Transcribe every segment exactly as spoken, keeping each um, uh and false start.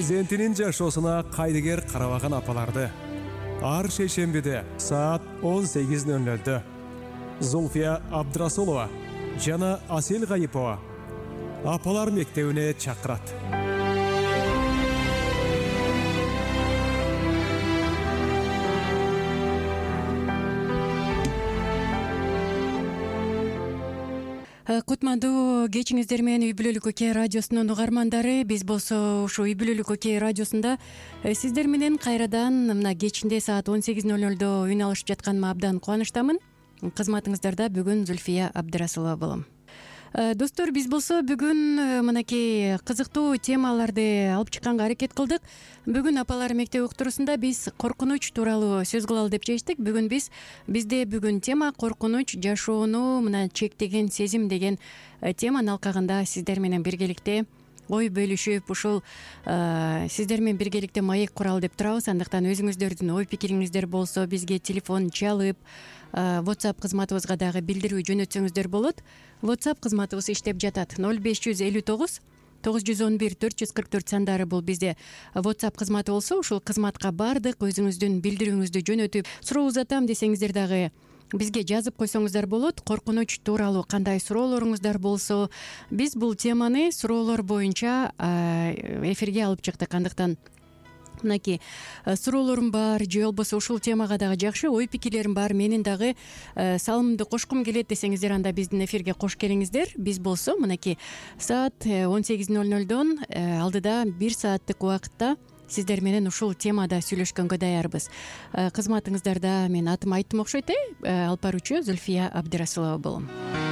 перзентинин жашоосуна кайдыгер карабаган апаларды ар шейшембиде саат он сегиз ноль нолдо Зульфия Абдрасулова жана Асел Гайипова апалар мектебине чакырат. Кутмандуу кечиңиздер менен Үй бүлөлүк Окей радиосунун угармандары. Биз болсо ушу Үй бүлөлүк Окей радиосунда сиздер менен кайрадан мына кечинде саат он сегиз ноль нолдо үн алышып жатканыма абдан кубанычтамын. Кызматыңыздарда бүгүн Зульфия Абдрасулова болом. Достор, биз болсо бүгүн мынакей кызыктуу темаларды алып чыкканга аракет кылдык. Бүгүн апалар мектеп уктуруусунда биз коркунуч тууралуу сөз кылалы деп чечтик. Бүгүн биз бизде бүгүн тема коркунуч жашоону мына чектеген сезим деген теманын алкагында сиздер менен биргеликте ой бөлүшүп, ушул сиздер менен биргеликте маек куралы деп турабыз. Андыктан өзүңүздөрдүн ой пикириңиздер болсо бизге телефон чалып, WhatsApp кызматыбызга дагы билдирүү жөнөтсөңүздөр болот. WhatsApp кызматыбыз иштеп жатат. ноль беш жүз элүү тогуз тогуз жүз он бир төрт жүз кырк төрт сандары бул бизде WhatsApp кызматы болсо, ушул кызматка бардык өзүңүздүн билдирүүңүздү жөнөтүп, суроо узатам десеңиздер дагы бизге жазып койсоңуздар болот. Коркунуч тууралуу кандай суроолоруңуздар болсо, биз бул теманы суроолор боюнча эфирге алып чыктык. Андыктан мынакей суроолорум бар же болбосо ушул темага дагы жакшы ой пикирлерим бар, менин дагы салымымды кошкум келет десеңиздер, анда биздин эфирге кош келиңиздер. Биз болсо мынакей саат он сегиз ноль нолдон алдыда бир сааттык убакытта сиздер менен ушул темада сүйлөшкөнгө даярбыз. Кызматыңыздарда мен атым айттым окшойт, э алып баруучу Зульфия Абдрасулова болом.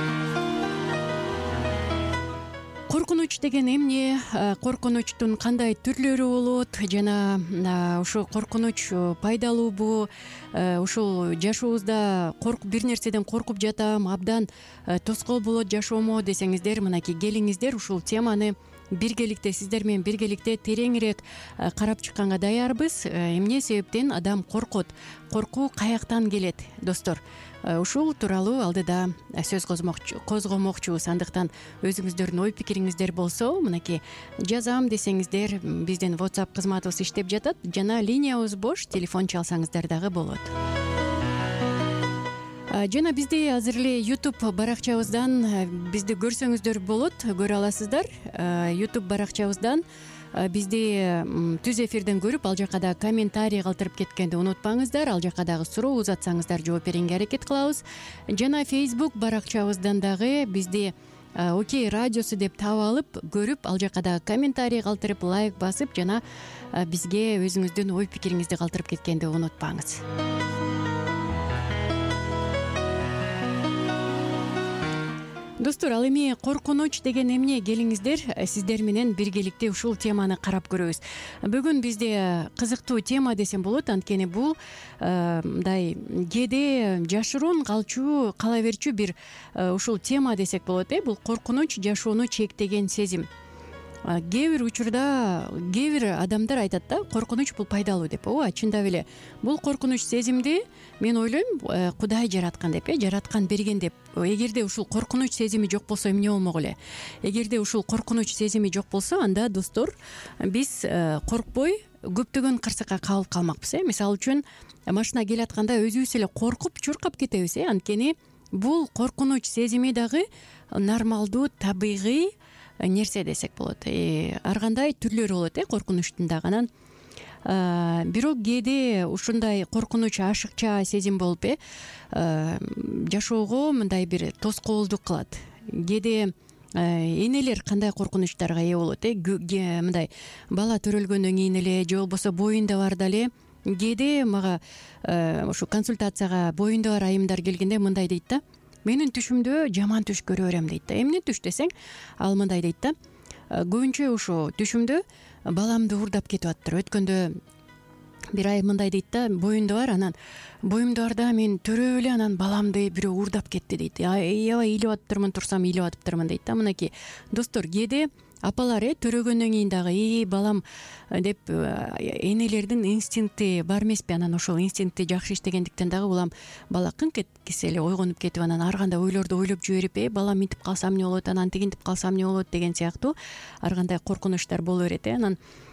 Коркунуч деген эмне, коркунучтун кандай түрлөрү болот жана ушул коркунуч пайдалуубу, ушул жашообузда коркуп бир нерседен коркуп жатам, абдан тоскоол болот жашоомо десеңиздер, мынакей келиңиздер ушул теманы биргеликте сиздер менен биргеликте тереңирээк карап чыкканга даярбыз. Эмне себептен адам коркот? Коркуу каяктан келет, достор? Ушул тууралуу алдыда сөз козгомокчубуз. Андыктан өзүңүздөрдүн ой пикириңиздер болсо, мынакей жазам десеңиздер, биздин WhatsApp кызматыбыз иштеп жатат жана линиябыз бош, телефон чалсаңыздар дагы болот. Жана бизде азыр эле YouTube баракчабыздан бизди көрсөңүздөр болот, көрө аласыздар. YouTube баракчабыздан бизди түз эфирден көрүп, ал жака дагы комментарий калтырып кеткенди унутпаңыздар. Ал жака дагы суроо узатсаңыздар жооп берүүгө аракет кылабыз. Жана Facebook баракчабыздан дагы бизди Окей радиосу деп таап алып көрүп, ал жака дагы комментарий калтырып, лайк басып, жана бизге өзүңүздүн ой пикириңизди калтырып кеткенди унутпаңыз. Достор, ал эми коркунуч деген эмне? Келиңиздер, сиздер менен биргеликте ушул теманы карап көрөбүз. Бүгүн бизде кызыктуу тема десем болот, анткени бул мындай кээде жашыруун калчу, кала берчү бир ушул тема десек болот, э? Бул коркунуч жашоону чектеген сезим. Кээ бир учурда кээ бир адамдар айтат да, коркунуч бул пайдалуу деп. Ооба, чындап эле. Бул коркунуч сезимди мен ойлойм Кудай жараткан деп, э, жараткан берген деп. Эгерде ушул коркунуч сезими жок болсо эмне болмок эле? Эгерде ушул коркунуч сезими жок болсо, анда достор, биз коркпой көптөгөн кырсыкка кабылып калмакпыз, э. Мисалы үчүн, машина келатканда өзүбүз эле коркуп, чуркап кетебиз, э. Анткени бул коркунуч сезими дагы нормалдуу, табигый нерсе десек болот. Ар кандай түрлөрү болот, э, коркунучтун дагы. Анан бирок кээде ушундай коркунуч ашыкча сезим болуп, э, жашоого мындай бир тоскоолдук кылат. Кээде энелер кандай коркунучтарга ээ болот, э, мындай бала төрөлгөндөн кийин эле же болбосо боюнда барда эле кээде мага ушу консультацияга боюнда бар айымдар келгенде мындай дейт да: менин түшүмдө жаман түш көрө берем дейт да. Эмне түш десең, ал мындай дейт да: көбүнчө ушу түшүмдө баламды уурдап кетип атыптыр. Өткөндө бир айым мындай дейт да: боюнда бар, анан боюмда бар да мен төрөп эле анан баламды бирөө уурдап кетти дейт. Аябай ыйлап атыптырмын, турсам ыйлап атыптырмын дейт да. Мынакей достор, кээде апалар э төрөгөндөн кийин дагы и балам деп энелердин инстинкти бар эмеспи? Анан ошол инстинкти жакшы иштегендиктен дагы улам бала кыңк эткисе эле ойгонуп кетип, анан ар кандай ойлорду ойлоп жиберип, э балам мынтип калсам эмне болот, анан тигинтип калсам эмне болот деген сыяктуу ар кандай коркунучтар боло берет, э. Анан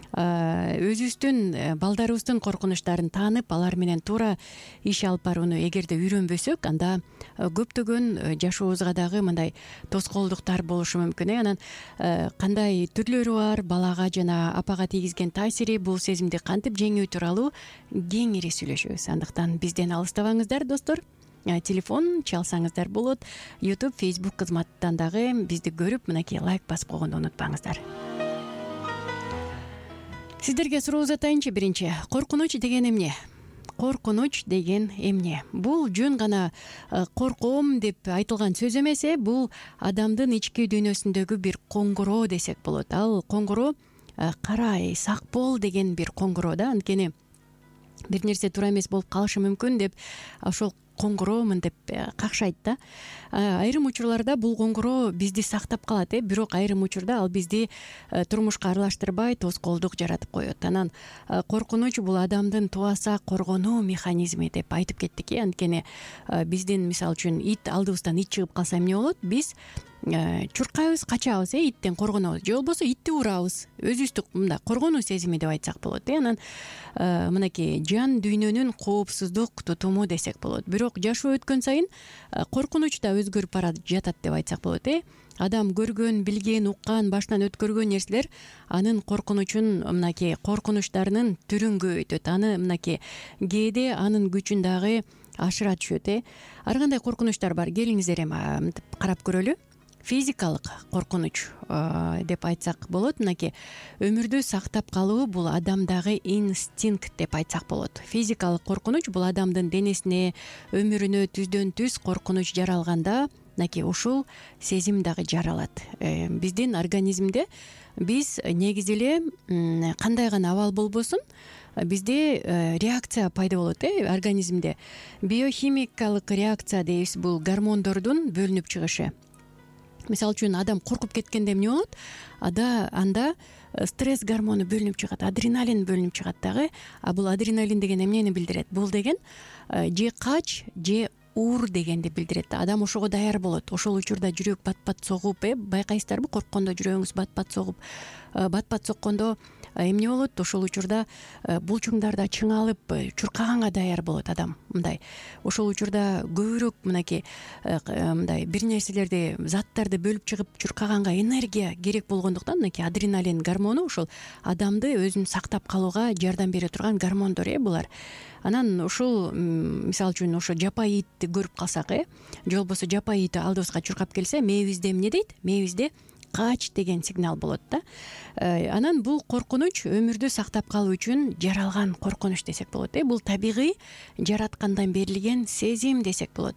өзүбүздүн балдарыбыздын коркунучтарын таанып алар менен туура иш алып барууну эгерде үйрөнбөсөк, анда көптөгөн жашообузга дагы мындай тоскоолдуктар болушу мүмкүн. э анан кандай түрлөрү бар, балага жана апага тийгизген таасири, бул сезимди кантип жеңүү тууралуу кеңири сүйлөшөбүз. Андыктан бизден алыстабаңыздар достор. Телефон чалсаңыздар болот. YouTube, Facebook кызматтан дагы бизди көрүп, мынакей лайк басып койгонду унутпаңыздар. Сиздерге суроо узатайынчы. Биринчи, коркунуч деген эмне? Коркунуч деген эмне? Бул жөн гана корком деп айтылган сөз эмес, бул адамдын ички дүйнөсүндөгү бир коңгуроо десек болот. Ал коңгуроо карай, сак бол деген бир коңгуроо да. Анткени бир нерсе туура эмес болуп калышы мүмкүн деп ошол коңгуроомун деп какшайт да. Айрым учурларда бул коңгуроо бизди сактап калат, э бирок айрым учурда ал бизди турмушка аралаштырбай тоскоолдук жаратып коет. Анан коркунуч бул адамдын туаса коргонуу механизми деп айтып кеттик. э Анткени биздин мисалы үчүн ит алдыбыздан ит чыгып калса эмне болот? Биз чуркайбыз, качабыз, э иттен коргонобуз, же болбосо итти урабыз. Өзүбүздү мындай коргонуу сезими деп айтсак болот. э Анан мынакей жан дүйнөнүн коопсуздук тутуму десек болот. Бирок жашоо өткөн сайын коркунуч да өзгөрүп бара жатат деп айтсак болот. э Адам көргөн, билген, уккан, башынан өткөргөн нерселер анын коркунучун, мынакей коркунучтарынын түрүн көбөйтөт. Аны мынакей кээде анын күчүн дагы ашыра түшөт. э Ар кандай коркунучтар бар? Келиңиздер эми карап көрөлү. Физикалык коркунуч деп айтсак болот. Мынакей өмүрдү сактап калуу бул адамдагы инстинкт деп айтсак болот. Физикалык коркунуч бул адамдын денесине, өмүрүнө түздөн түз коркунуч жаралганда, мынакей ушул сезим дагы жаралат. Биздин организмде биз негизи эле кандай гана абал болбосун, бизде реакция пайда болот. э Организмде биохимикалык реакция дейбиз. Бул гормондордун бөлүнүп чыгышы. Мисалы үчүн адам коркуп кеткенде эмне болот? Ада анда стресс гормону бөлүнүп чыгат, адреналин бөлүнүп чыгат дагы. А бул адреналин деген эмнени билдирет? Бул деген же кач, же ур дегенди билдирет. Адам ошого даяр болот. Ошол учурда жүрөк бат-бат согуп, э байкайсыздарбы? Корккондо жүрөгүңүз бат-бат согуп, бат-бат соккондо эмне болот? Ошол учурда булчуңдарда чыңалып, чуркаганга даяр болот адам. Мындай ошол учурда көбүрөөк мынакей мындай бир нерселерди, заттарды бөлүп чыгып чуркаганга энергия керек болгондуктан мынакей адреналин гормону ошол адамды өзүн сактап калууга жардам бере турган гормондор, э булар. Анан ушул мисалы үчүн ошо жапайы итти көрүп калсак, э же болбосо жапайы ит алдыбызга чуркап келсе, мээбизде эмне дейт? Мээбизде кач деген сигнал болот да. Анан бул коркунуч өмүрдү сактап калуу үчүн жаралган коркунуч десек болот. э Бул табигый жараткандан берилген сезим десек болот.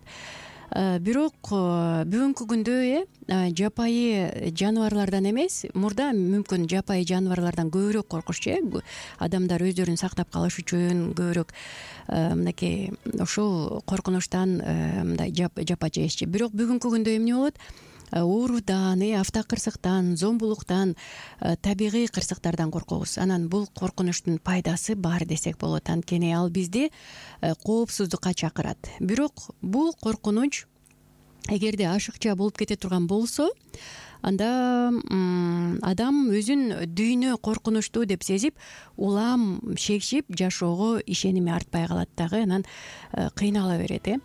Бирок бүгүнкү күндө э жапайы жаныбарлардан эмес, мурда мүмкүн жапайы жаныбарлардан көбүрөөк коркушчу. э Адамдар өздөрүн сактап калыш үчүн көбүрөөк мынакей ошол коркунучтан мындай жапа жешчи. Бирок бүгүнкү күндө эмне болот? Оорудан, автокырсыктан, зомбулуктан, табигый кырсыктардан коркобуз. Анан бул коркунучтун пайдасы бар десек болот. Анткени ал бизди коопсуздукка чакырат. Бирок бул коркунуч эгерде ашыкча болуп кете турган болсо, анда адам өзүн дүйнө коркунучтуу деп сезип, улам шекшип, жашоого ишеними артпай калат дагы. Анан кыйнала берет. э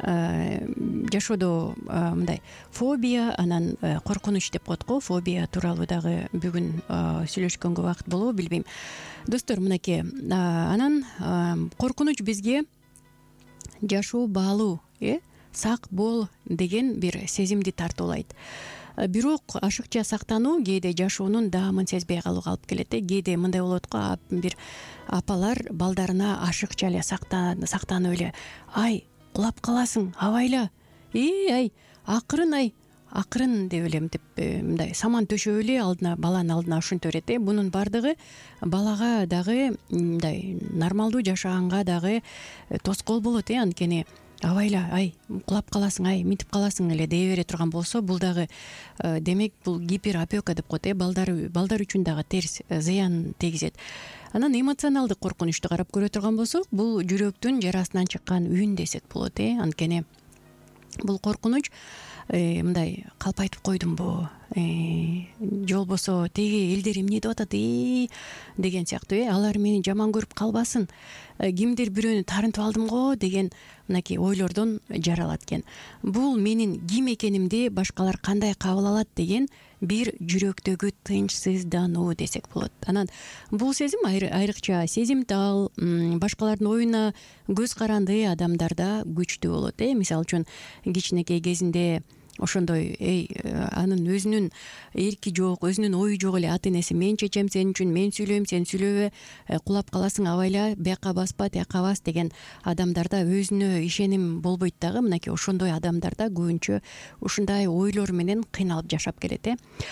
жашоодо мындай фобия, анан коркунуч деп коет го. Фобия тууралуу дагы бүгүн сүйлөшкөнгө убакыт болобу билбейм. Достор, мынакей анан коркунуч бизге жашоо баалуу, э сак бол деген бир сезимди тартуулайт. Бирок ашыкча сактануу кээде жашоонун даамын сезбей калууга алып келет. Кээде мындай болот го, бир апалар балдарына ашыкча эле сактанып эле, ай кулап каласың, абайла, э ай акырын, ай акырын деп эле мынтип мындай саман төшөп эле алдына, баланын алдына ушинте берет. э Бунун бардыгы балага дагы мындай нормалдуу жашаганга дагы тоскоол болот. э Анткени абайла, ай кулап каласың, ай мынтип каласың эле дей бере турган болсо, бул дагы демек бул гиперопека деп коет. э Балдар балдар үчүн дагы терс зыян тийгизет. Анан эмоционалдык коркунучту карап көрө турган болсок, бул жүрөктүн жарасынан чыккан үн десек болот. э Анткени бул коркунуч мындай калп айтып койдумбу, же болбосо тиги элдер эмне деп атат э деген сыяктуу э алар мени жаман көрүп калбасын, кимдир бирөөнү таарынтып алдым го деген мынакей ойлордон жаралат экен. Бул менин ким экенимди башкалар кандай кабыл алат деген бир жүрөктөгү тынчсыздануу десек болот. Анан бул сезим айрыкча сезимтал, башкалардын оюна көз каранды адамдарда күчтүү болот э мисалы үчүн кичинекей кезинде ошондой эй анын өзүнүн эрки жок, өзүнүн ою жок эле ата энеси мен чечем сен үчүн, мен сүйлөйм сен сүйлөбө, кулап каласың абайла, бияка баспа тияка бас деген адамдарда өзүнө ишеним болбойт дагы. Мынакей ошондой адамдарда көбүнчө ушундай ойлор менен кыйналып жашап келет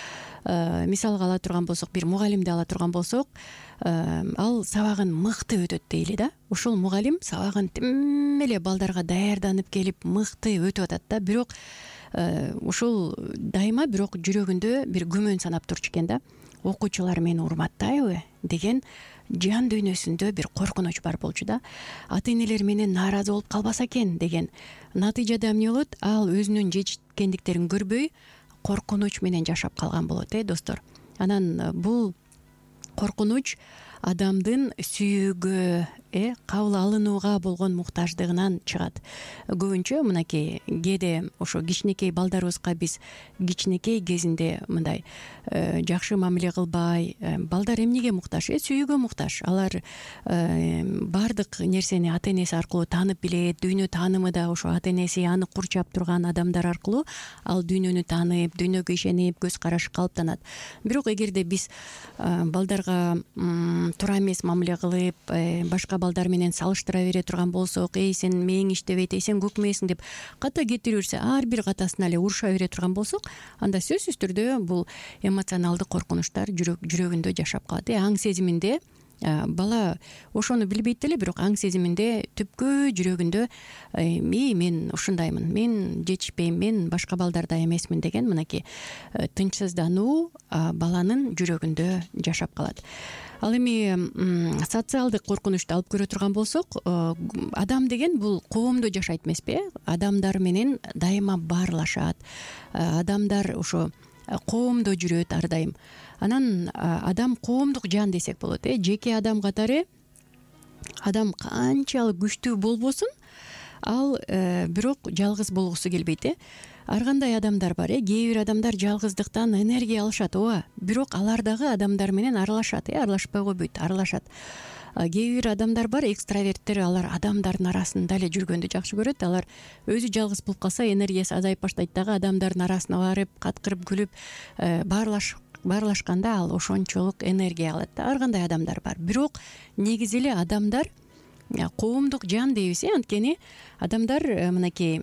э мисалга ала турган болсок, бир мугалимди ала турган болсок, ал сабагын мыкты өтөт дейли да. Ушул мугалим сабагын тим эле балдарга даярданып келип мыкты өтүп атат да, бирок ушул дайыма бирок жүрөгүндө бир күмөн санап турчу экен да. Окуучулар мени урматтайбы деген жан дүйнөсүндө бир коркунуч бар болчу да. Ата энелер менен нааразы болуп калбаса экен деген. Натыйжада эмне болот? Ал өзүнүн жетишкендиктерин көрбөй коркунуч менен жашап калган болот э достор. Анан бул коркунуч адамдын сүйүүгө э кабыл алынууга болгон муктаждыгынан чыгат. Көбүнчө мынакей кээде ошо кичинекей балдарыбызга биз кичинекей кезинде мындай жакшы мамиле кылбай, балдар эмнеге муктаж? Э сүйүүгө муктаж. Алар баардык нерсени ата энеси аркылуу таанып билет. Дүйнө таанымы да ошо ата энеси аны курчап турган адамдар аркылуу ал дүйнөнү таанып, дүйнөгө ишенип, көз карашы калыптанат. Бирок эгерде биз балдарга туура эмес мамиле кылып, башка балдар менен салыштыра бере турган болсок, эй сен мээң иштебейт, эй сен көкмээсиң деп ката кетирип берсе, ар бир катасына эле уруша бере турган болсок, анда сөзсүз түрдө бул эмоционалдык коркунучтар жүрөгүндө жашап калат. Аң сезиминде бала ошону билбейт эле, бирок аң сезиминде түпкү жүрөгүндө эй мен ушундаймын, мен жетишпейм, мен башка балдардай эмесмин деген мынакей тынчсыздануу баланын жүрөгүндө жашап калат. Ал эми социалдык коркунучту алып көрө турган болсок, адам деген бул коомдо жашайт эмеспи? Адамдар менен дайыма баарлашат. Адамдар ошо коомдо жүрөт ар дайым. Анан адам коомдук жан десек болот э жеке адам катары адам канчалык күчтүү болбосун, ал бирок жалгыз болгусу келбейт э ар кандай адамдар бар э кээ бир адамдар жалгыздыктан энергия алышат, ооба, бирок алар дагы адамдар менен аралашат э аралашпай койбойт, аралашат. Кээ бир адамдар бар, экстраверттер, алар адамдардын арасында эле жүргөндү жакшы көрөт. Алар өзү жалгыз болуп калса энергиясы азайып баштайт дагы, адамдардын арасына барып, каткырып күлүп баарлаш баарлашканда ал ошончолук энергия алат да. Ар кандай адамдар бар. Бирок негизи эле адамдар коомдук жан дейбиз э анткени адамдар мынакей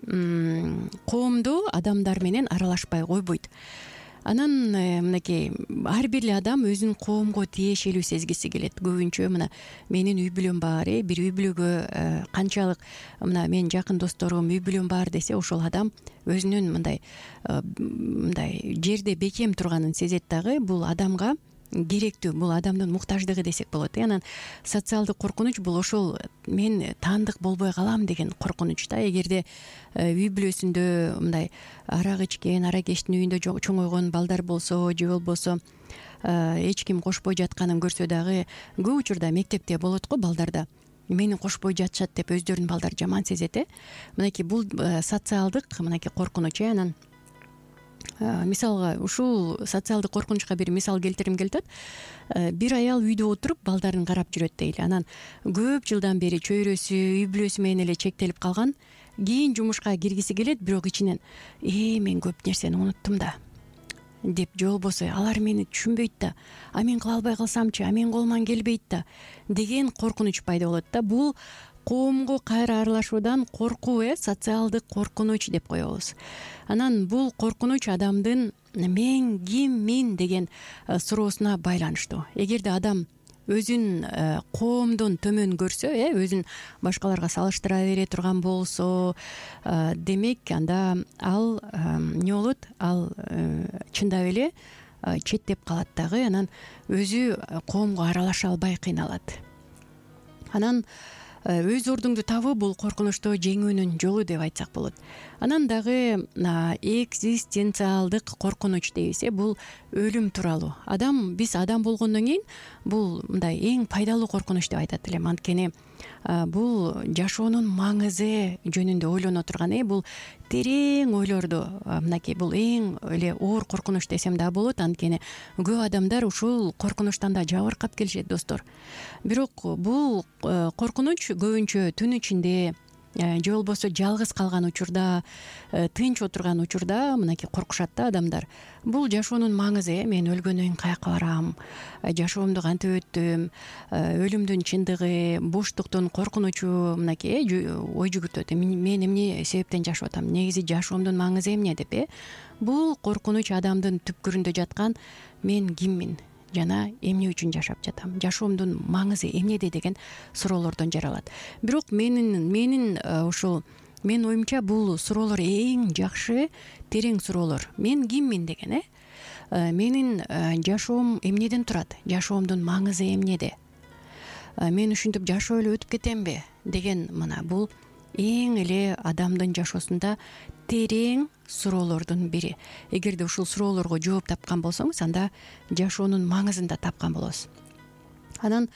коомдо адамдар менен аралашпай койбойт. Анан мынакей ар бир эле адам өзүн коомго тиешелүү сезгиси келет. Көбүнчө мына менин үй бүлөм бар, э бир үй бүлөгө канчалык мына менин жакын досторум үй бүлөм бар десе, ошол адам өзүнүн мындай мындай жерде бекем турганын сезет дагы. Бул адамга керектүү, бул адамдын муктаждыгы десек болот. Анан социалдык коркунуч бул ошол мен таандык болбой калам деген коркунуч да. Эгерде үй бүлөсүндө мындай арак ичкен, аракечтин үйүндө чоңойгон балдар болсо, же болбосо эч ким кошпой жатканын көрсө дагы, көп учурда мектепте болот го балдарда. Мени кошпой жатышат деп өздөрүнүн балдары жаман сезет э. Мынакей бул социалдык мынакей коркунуч э. Анан мисалга ушул социалдык коркунучка бир мисал келтирим келип атат. Бир аял үйдө отуруп балдарын карап жүрөт дейли. Анан көп жылдан бери чөйрөсү, үй бүлөсү менен эле чектелип калган. Кийин жумушка киргиси келет, бирок ичинен э мен көп нерсени унуттум да деп, же болбосо алар мени түшүнбөйт да, а мен кыла албай калсамчы, а менин колуман келбейт да деген коркунуч пайда болот да. Бул коомго кайра аралашуудан коркуу э социалдык коркунуч деп коебуз. Анан бул коркунуч адамдын мен киммин деген суроосуна байланыштуу. Эгерде адам өзүн коомдон төмөн көрсө, э өзүн башкаларга салыштыра бере турган болсо, демек анда ал эмне болот? Ал чындап эле четтеп калат дагы. Анан өзү коомго аралаша албай кыйналат. Анан өз ордуңду табуу бул коркунучту жеңүүнүн жолу деп айтсак болот. Анан дагы экзистенциалдык коркунуч дейбиз. Бул өлүм тууралуу. Адам биз адам болгондон кийин бул мындай эң пайдалуу коркунуч деп айтат элем. Анткени бул жашоонун маңызы жөнүндө ойлоно турган, э бул терең ойлорду, мынакей бул эң эле оор коркунуч десем да болот. Анткени көп адамдар ушул коркунучтан да жабыркап келишет, достор. Бирок бул коркунуч көбүнчө түн ичинде же болбосо жалгыз калган учурда, тынч отурган учурда мынакей коркушат да адамдар. Бул жашоонун маңызы. Мен өлгөндөн кийин каяка барам, жашоомду кантип өттүм, өлүмдүн чындыгы, боштуктун коркунучу мынакей ой жүгүртөт. Мен эмне себептен жашап атам, негизи жашоомдун маңызы эмне деп. э Бул коркунуч адамдын түпкүрүндө жаткан мен киммин жана эмне үчүн жашап жатам, жашоомдун маңызы эмнеде деген суроолордон жаралат. Бирок менин менин ушул менин оюмча бул суроолор эң жакшы терең суроолор. Мен киммин деген, э менин жашоом эмнеден турат, жашоомдун маңызы эмнеде, мен ушинтип жашап эле өтүп кетемби деген, мына бул эң эле адамдын жашоосунда терең суроолордун бири. Эгерде ушул суроолорго жооп тапкан болсоңуз, анда жашоонун маңызын да тапкан болосуз. Анан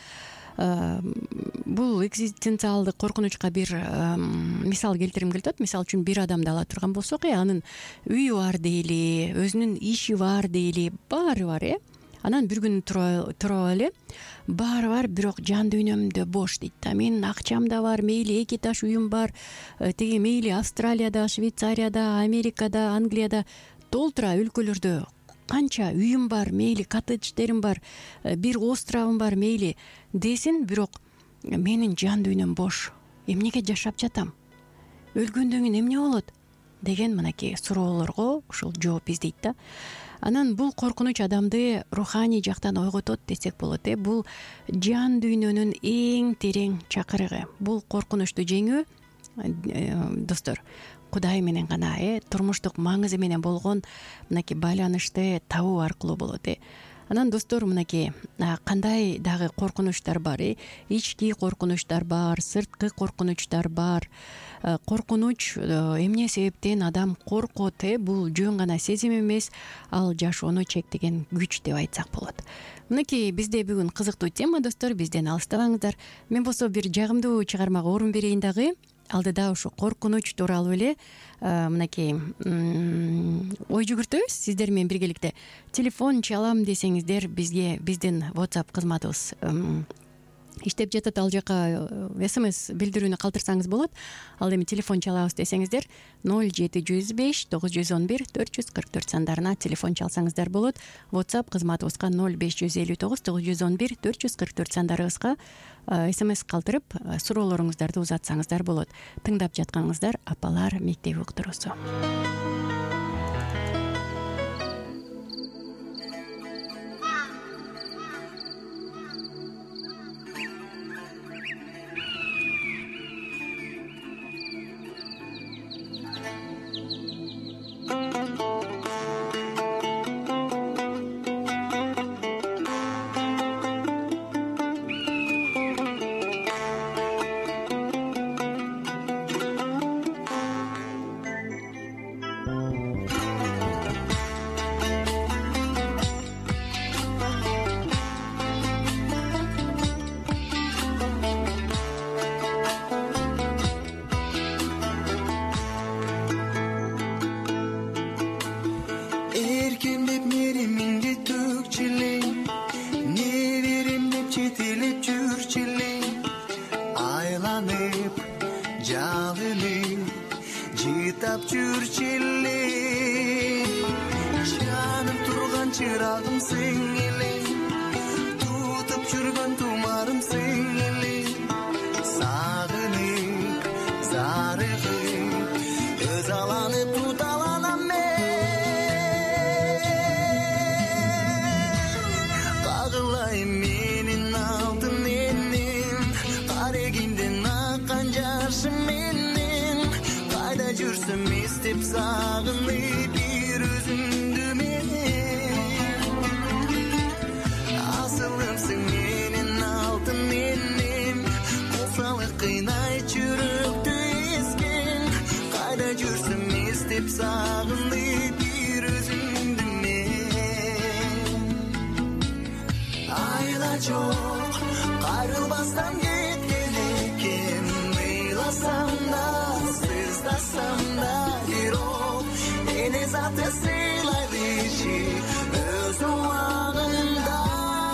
бул экзистенциалдык коркунучка бир мисал келтирим келип атат. Мисалы үчүн бир адамды ала турган болсок, анын үйү бар дейли, өзүнүн иши бар дейли, баары бар, э анан бир күнү туруп эле баары бар, бирок жан дүйнөмдө бош дейт да. Менин акчам да бар, мейли эки этаж үйүм бар, тиги мейли Австралияда, Швейцарияда, Америкада, Англияда, толтура өлкөлөрдө канча үйүм бар, мейли коттедждерим бар, бир островум бар, мейли десин, бирок менин жан дүйнөм бош. Эмнеге жашап жатам? Өлгөндөн кийин эмне болот деген мынакей суроолорго ушул жооп издейт да. Анан бул коркунуч адамды руханий жактан ойготот десек болот. э Бул жан дүйнөнүн эң терең чакырыгы. Бул коркунучту жеңүү, достор, Кудай менен гана, э турмуштук маңызы менен болгон мынакей байланышты табуу аркылуу болот. э Анан достор, мынакей кандай дагы коркунучтар бар, э ички коркунучтар бар, сырткы коркунучтар бар. Коркунуч эмне себептен адам коркот, э бул жөн гана сезим эмес, ал жашоону чектеген күч деп айтсак болот. Мынакей бизде бүгүн кызыктуу тема, достор, бизден алыстабаңыздар. Мен болсо бир жагымдуу чыгармага орун берейин дагы. Алдыда ушу коркунуч тууралуу эле мынакей ой жүгүртөбүз сиздер менен биргеликте. Телефон чалам десеңиздер, бизге биздин WhatsApp кызматыбыз иштеп жатат. Ал жака смс билдирүүнү калтырсаңыз болот. Ал эми телефон чалабыз десеңиздер ноль жети жүз беш тогуз жүз он бир төрт жүз кырк төрт сандарына телефон чалсаңыздар болот. WhatsApp кызматыбызга ноль беш жүз элүү тогуз тогуз жүз он бир төрт жүз кырк төрт сандарыбызга смс калтырып суроолоруңуздарды узатсаңыздар болот. Тыңдап жатканыңыздар Апалар мектеби уктуруусу. Asılımsın, menин Kalmasam gitken ekem, mıylasam da, sızlasam da, birok ene zatı sıylaydı işi öz uağında.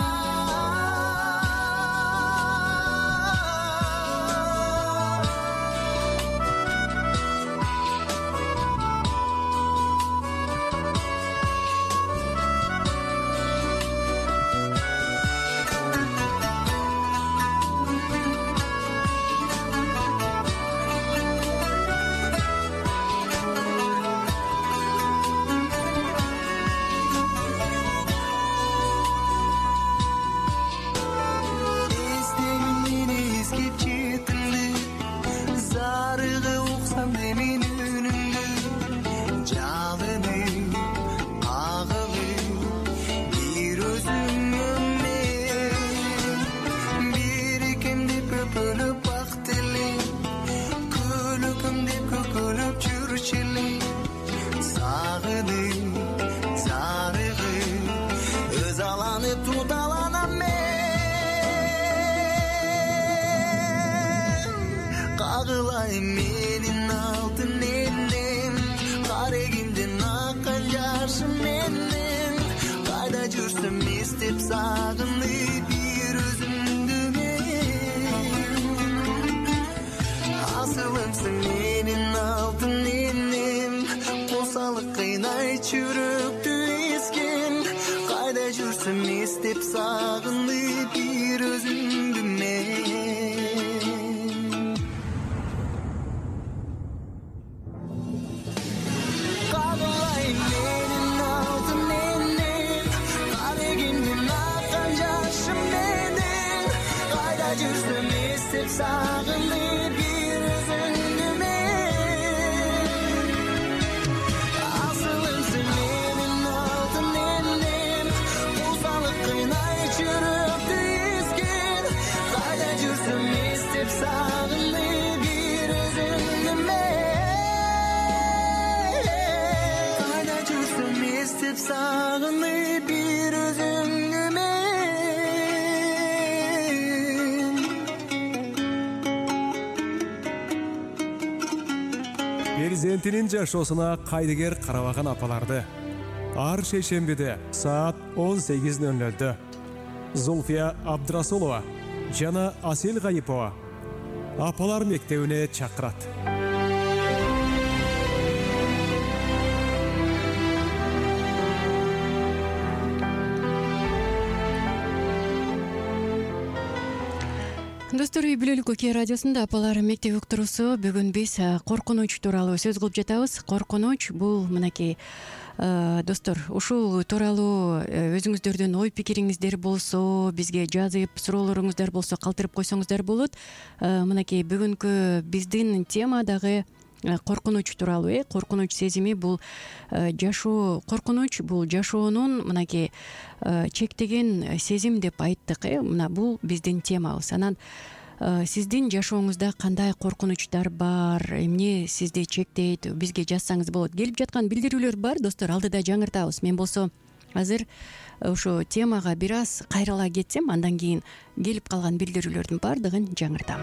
Menin altın elim, karegimden akan yaşım benim. Kayda jursam istep sağındı bir özümdü men. Asılımsın menin altın elim, qosalık kıynay çürüktü esken. Kayda jursam istep sağındı bir özümdü men. Sağındı bir özündüme. Asılımsın benim altın elim, uzalık kıynay çürüktü esken. Kayda jursam istep sağındı bir özündüme. Kayda jursam istep sağındı bir özündüme. Перзентинин жашоосуна кайдыгер карабаган апаларды ар шейшембиде саат он сегиз ноль нольдө Зульфия Абдрасулова жана Асел Гайипова апалар мектебине чакырат. Достор, үй бүлөлүк Окей радиосунда апалар мектеп уктуруусу. Бүгүн биз коркунуч тууралуу сөз кылып жатабыз. Коркунуч бул мынакей достор, ушул тууралуу өзүңүздөрдүн ой пикириңиздер болсо, бизге жазып, суроолоруңуздар болсо калтырып койсоңуздар болот. Мынакей бүгүнкү биздин тема дагы коркунуч тууралуу. э коркунуч сезими бул жашоо, коркунуч бул жашоонун мынакей чектеген сезим деп айттык. э мына бул биздин темабыз. Анан сиздин жашооңузда кандай коркунучтар бар, эмне сизди чектейт, бизге жазсаңыз болот. Келип жаткан билдирүүлөр бар достор, алдыда жаңыртабыз. Мен болсо азыр ошо темага бир аз кайрыла кетсем, андан кийин келип калган билдирүүлөрдүн баардыгын жаңыртам.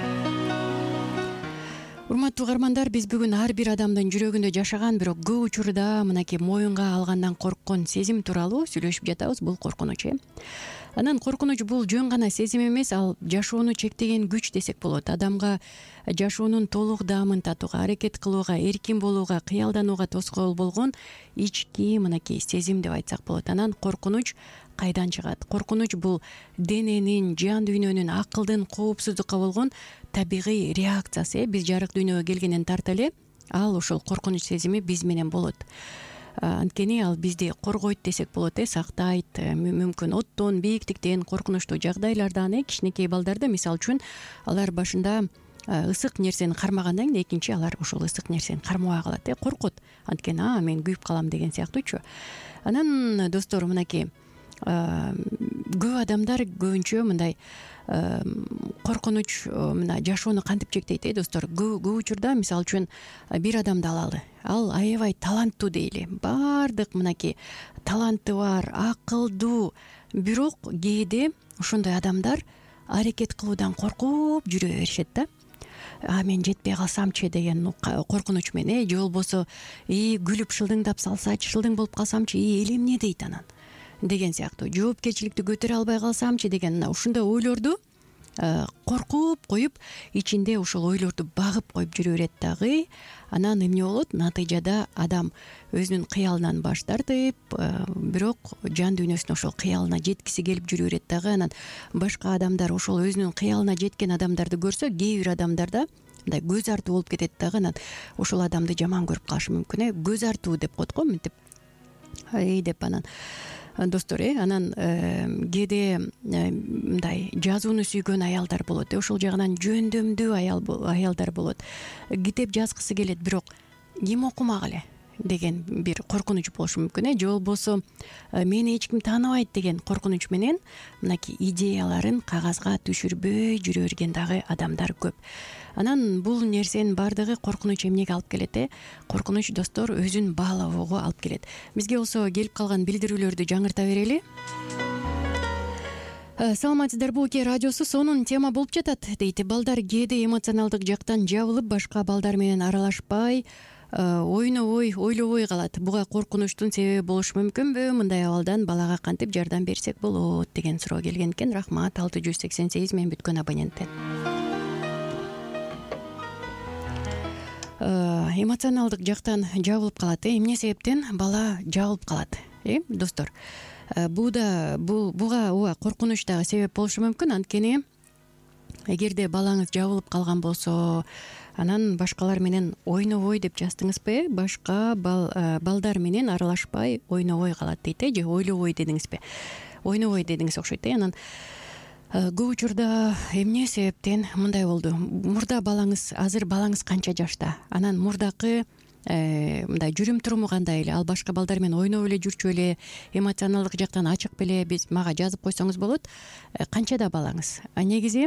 Урматтуу угармандар, биз бүгүн ар бир адамдын жүрөгүндө жашаган, бирок көп учурда мынакей моюнга алгандан корккон сезим тууралуу сүйлөшүп жатабыз. Бул коркунуч. э Анан коркунуч бул жөн гана сезим эмес, ал жашоону чектеген күч десек болот. Адамга жашоонун толук даамын татууга, аракет кылууга, эркин болууга, кыялданууга тоскоол болгон ички мынакей сезим деп айтсак болот. Анан коркунуч кайдан чыгат? Коркунуч бул дененин, жан дүйнөнүн, акылдын коопсуздукка болгон табигый реакциясы. э Биз жарык дүйнөгө келгенден тарта эле ал ошол коркунуч сезими биз менен болот. Анткени ал бизди коргойт десек болот, э сактайт, мүмкүн оттон, бийиктиктен, коркунучтуу жагдайлардан. э Кичинекей балдарды мисалы үчүн алар башында ысык нерсени кармагандан кийин экинчи алар ошол ысык нерсени кармабай калат, э коркот. Анткени а мен күйүп калам деген сыяктуучу. Анан достор, мынакей көп адамдар көбүнчө мындай коркунуч мына жашоону кантип чектейт, э достор. Көп учурда мисалы үчүн бир адамды алалы, ал аябай таланттуу дейли, баардык мынакей таланты бар, акылдуу, бирок кээде ошондой адамдар аракет кылуудан коркуп жүрө беришет да. А мен жетпей калсамчы деген коркунуч менен, же болбосо и күлүп шылдыңдап салсачы, шылдың болуп калсамчы, и эл эмне дейт анан деген сыяктуу, жоопкерчиликти көтөрө албай калсамчы деген мына ушундай ойлорду коркуп коюп, ичинде ошол ойлорду багып коюп жүрө берет дагы. Анан эмне болот? Натыйжада адам өзүнүн кыялынан баш тартып, бирок жан дүйнөсүнө ошол кыялына жеткиси келип жүрө берет дагы. Анан башка адамдар ошол өзүнүн кыялына жеткен адамдарды көрсө, кээ бир адамдарда мындай көз артуу болуп кетет дагы. Анан ошол адамды жаман көрүп калышы мүмкүн. Э көз артуу деп коет го, мынтип ай деп. Анан достор, э анан кээде мындай жазууну сүйгөн аялдар болот. Ошол жагынан жөндөмдүү аял аялдар болот. Китеп жазгысы келет, бирок ким окумак эле деген бир коркунуч болушу мүмкүн. Э же болбосо мени эч ким тааныбайт деген коркунуч менен мынакей идеяларын кагазга түшүрбөй жүрө берген дагы адамдар көп. Анан бул нерсенин баардыгы коркунуч эмнеге алып келет? Э коркунуч достор өзүн баалоого алып келет. Бизге болсо келип калган билдирүүлөрдү жаңырта берели. Саламатсыздарбы, Оке радиосу сонун тема болуп жатат дейт. Балдар кээде эмоционалдык жактан жабылып, башка балдар менен аралашпай, ойнобой, ойлобой калат. Буга коркунучтун себеби болушу мүмкүнбү? Мындай абалдан балага кантип жардам берсек болот деген суроо келген экен. Рахмат. алты жүз сексен сегиз мен бүткөн абоненттен. Эмоционалдык жактан жабылып калат. Эмне себептен бала жабылып калат? Э достор, буда буга ооба коркунуч дагы себеп болушу мүмкүн. Анткени эгерде балаңыз жабылып калган болсо, анан башкалар менен ойнобой деп жаздыңызбы? Башка балдар менен аралашпай ойнобой калат дейт. Э же ойлобой дедиңизби? Ойнобой дедиңиз окшойт. Э анан көп учурда эмне себептен мындай болду? Мурда балаңыз, азыр балаңыз канча жашта? Анан мурдакы мындай жүрүм туруму кандай эле? Ал башка балдар менен ойноп эле жүрчү эле? Эмоционалдык жактан ачык беле? Биз мага жазып койсоңуз болот. Канчада балаңыз? Негизи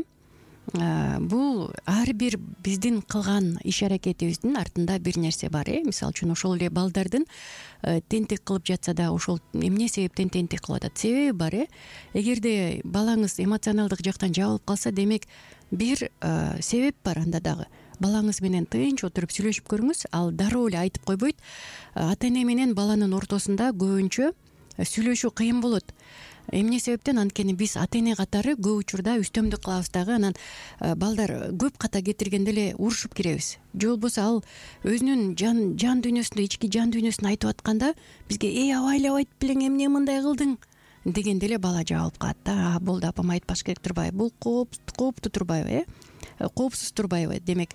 бул ар бир биздин кылган иш аракетибиздин артында бир нерсе бар. Э мисалы үчүн ошол эле балдардын тентек кылып жатса да, ошол эмне себептен тентек кылып атат? Себеби бар. Э эгерде балаңыз эмоционалдык жактан жабылып калса, демек бир себеп бар анда дагы. Балаңыз менен тынч отуруп сүйлөшүп көрүңүз. Ал дароо эле айтып койбойт. Ата эне менен баланын ортосунда көбүнчө сүйлөшүү кыйын болот. Эмне себептен? Анткени биз ата эне катары көп учурда үстөмдүк кылабыз дагы. Анан балдар көп ката кетиргенде эле урушуп киребиз. Же болбосо ал өзүнүн жан жан дүйнөсүндө, ички жан дүйнөсүн айтып атканда, бизге эй аба эле айтып белең, эмне мындай кылдың дегенде эле бала жабылып калат да. Болду, апам айтпаш керек турбайбы? Бул кооптуу турбайбы? Э коопсуз турбайбы? Демек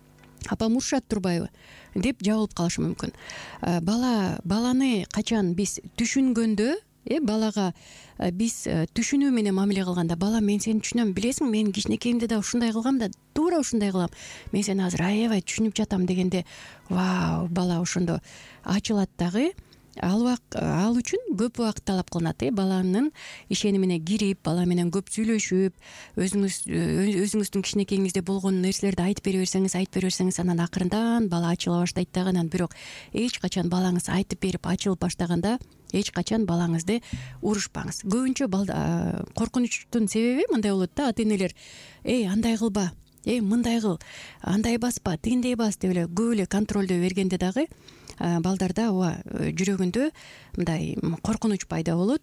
апам урушат турбайбы деп жабылып калышы мүмкүн. Бала баланы качан биз түшүнгөндө, э балага биз түшүнүү менен мамиле кылганда, бала мен сени түшүнөм, билесиң, мен кичинекейимде да ушундай кылгам да, туура ушундай кылам, мен сени азыр аябай түшүнүп жатам дегенде, вау, бала ошондо ачылат дагы. Ал убак ал үчүн көп убакыт талап кылынат. Э баланын ишенимине кирип, бала менен көп сүйлөшүп, өзүңүз өзүңүздүн кичинекейиңизде болгон нерселерди айтып бере берсеңиз, айтып бере берсеңиз, анан акырындан бала ачыла баштайт дагы. Анан бирок эч качан балаңыз айтып берип ачылып баштаганда, эч качан балаңызды урушпаңыз. Көбүнчө коркунучтун себеби мындай болот да. Ата энелер: эй, андай кылба, эй, мындай кыл, андай баспа, тигиндей бас деп эле көп эле контролдой бергенде дагы балдарда ооба жүрөгүндө мындай коркунуч пайда болот.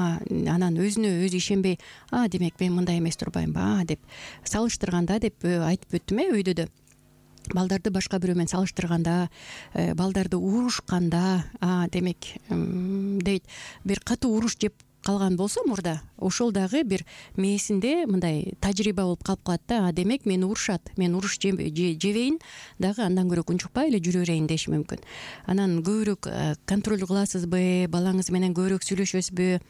Анан өзүнө өзү ишенбей, а демек мен мындай эмес турбаймынбы деп салыштырганда, деп айтып өттүм э өйдө да. Балдарды башка бирөө менен салыштырганда, балдарды урушканда, а демек дейт, бир катуу уруш жеп калган болсо мурда, ошол дагы бир мээсинде мындай тажрыйба болуп калып калат да. А демек мени урушат, мен уруш жебейин дагы, андан көрө унчукпай эле жүрө берейин деши мүмкүн. Анан көбүрөөк контроль кыласызбы, балаңыз менен көбүрөөк сүйлөшөсүзбү?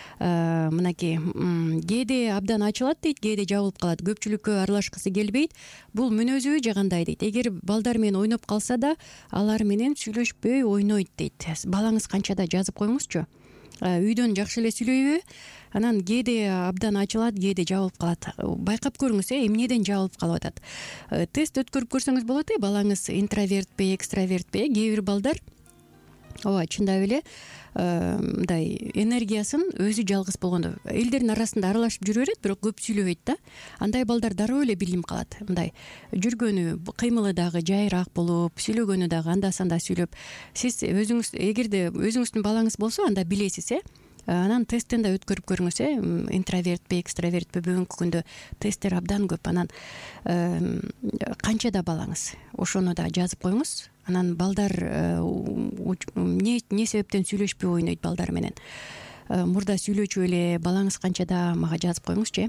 Мынакей кээде абдан ачылат дейт, кээде жабылып калат, көпчүлүккө аралашкысы келбейт. Бул мүнөзүбү же кандай дейт. Эгер балдар менен ойноп калса да, алар менен сүйлөшпөй ойнойт дейт. Балаңыз канчада жазып коюңузчу. Үйдөн жакшы эле сүйлөйбү? Анан кээде абдан ачылат, кээде жабылып калат. Байкап көрүңүз, э эмнеден жабылып калып атат. Тест өткөрүп көрсөңүз болот. Э балаңыз интровертпи, экстравертпи? Кээ бир балдар ооба, чындап эле мындай энергиясын өзү жалгыз болгондо элдердин арасында аралашып жүрө берет, бирок көп сүйлөбөйт да. Андай балдар дароо эле билим калат. Мындай жүргөнү, кыймылы дагы жайыраак болуп, сүйлөгөнү дагы анда-санда сүйлөп. Сиз өзүңүз эгерде өзүңүздүн балаңыз болсо, анда билесиз, э анан тесттен да өткөрүп көрүңүз, э интровертпи, экстравертпи, бүгүнкү күндө тесттер абдан көп. Анан канчада балаңыз, ошону да жазып коюңуз. Анан балдар эмне эмне себептен сүйлөшпөй ойнойт балдар менен, мурда сүйлөчү эле балаңыз канчада, мага жазып коюңузчу.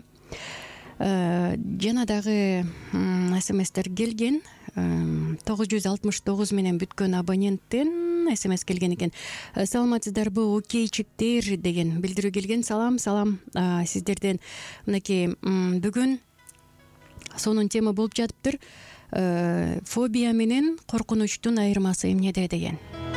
Жана дагы смстер келген, тогуз жүз алтымыш тогуз менен бүткөн абоненттен смс келген экен. Саламатсыздарбы, окейчиктер деген билдирүү келген. Салам, салам сиздерден. Мынакей бүгүн сонун тема болуп жатыптыр. Фобия менен коркунучтун айырмасы эмнеде деген.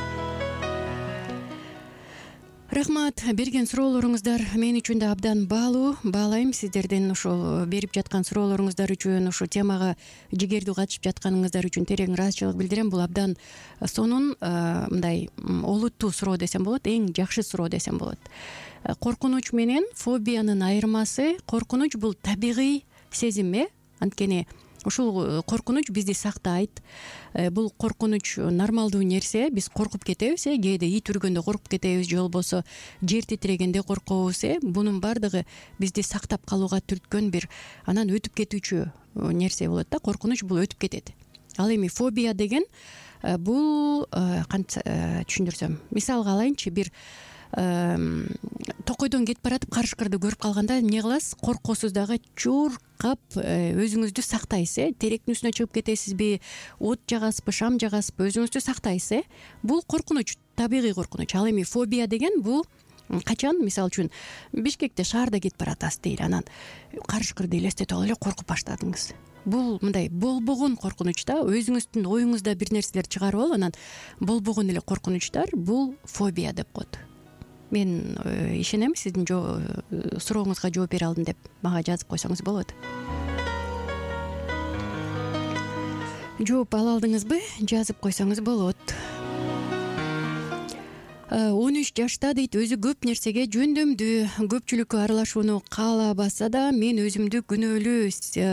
Рахмат, берген суроолоруңуздар мен үчүн да абдан баалуу. Баалайм сиздердин ошол берип жаткан суроолоруңуздар үчүн, ошо темага жигердүү катышып жатканыңыздар үчүн терең ыраазычылык билдирем. Бул абдан сонун, мындай олуттуу суроо десем болот, эң жакшы суроо десем болот. Коркунуч менен фобиянын айырмасы. Коркунуч бул табигый сезим, э анткени ушул коркунуч бизди сактайт. Бул коркунуч нормалдуу нерсе. Биз коркуп кетебиз, э кээде ит үргөндө коркуп кетебиз, же болбосо жер титирегенде коркобуз, э бунун баардыгы бизди сактап калууга түрткөн бир, анан өтүп кетүүчү нерсе болот да. Коркунуч бул өтүп кетет. Ал эми фобия деген бул кантип түшүндүрсөм, мисалга алайынчы, бир токойдон кетип баратып карышкырды көрүп калганда эмне кыласыз? Коркосуз дагы чуркап өзүңүздү сактайсыз, э теректин үстүнө чыгып кетесизби, от жагасызбы, шам жагасызбы, өзүңүздү сактайсыз, э бул коркунуч, табигый коркунуч. Ал эми фобия деген бул качан, мисалы үчүн Бишкекте шаарда кетип баратасыз дейли, анан карышкырды элестетип алып эле коркуп баштадыңыз. Бул мындай болбогон коркунуч да, өзүңүздүн оюңузда бир нерселер чыгарып алып, анан болбогон эле коркунучтар, бул фобия деп коет. Мен ишенем, сиздин сурооңузга жооп бере алдым деп мага жазып койсоңуз болот. Жооп ала алдыңызбы? Жазып койсоңуз болот. он үч жашта дейт, өзү көп нерсеге жөндөмдүү, көпчүлүккө аралашууну каалабаса да, мен өзүмдү күнөөлүү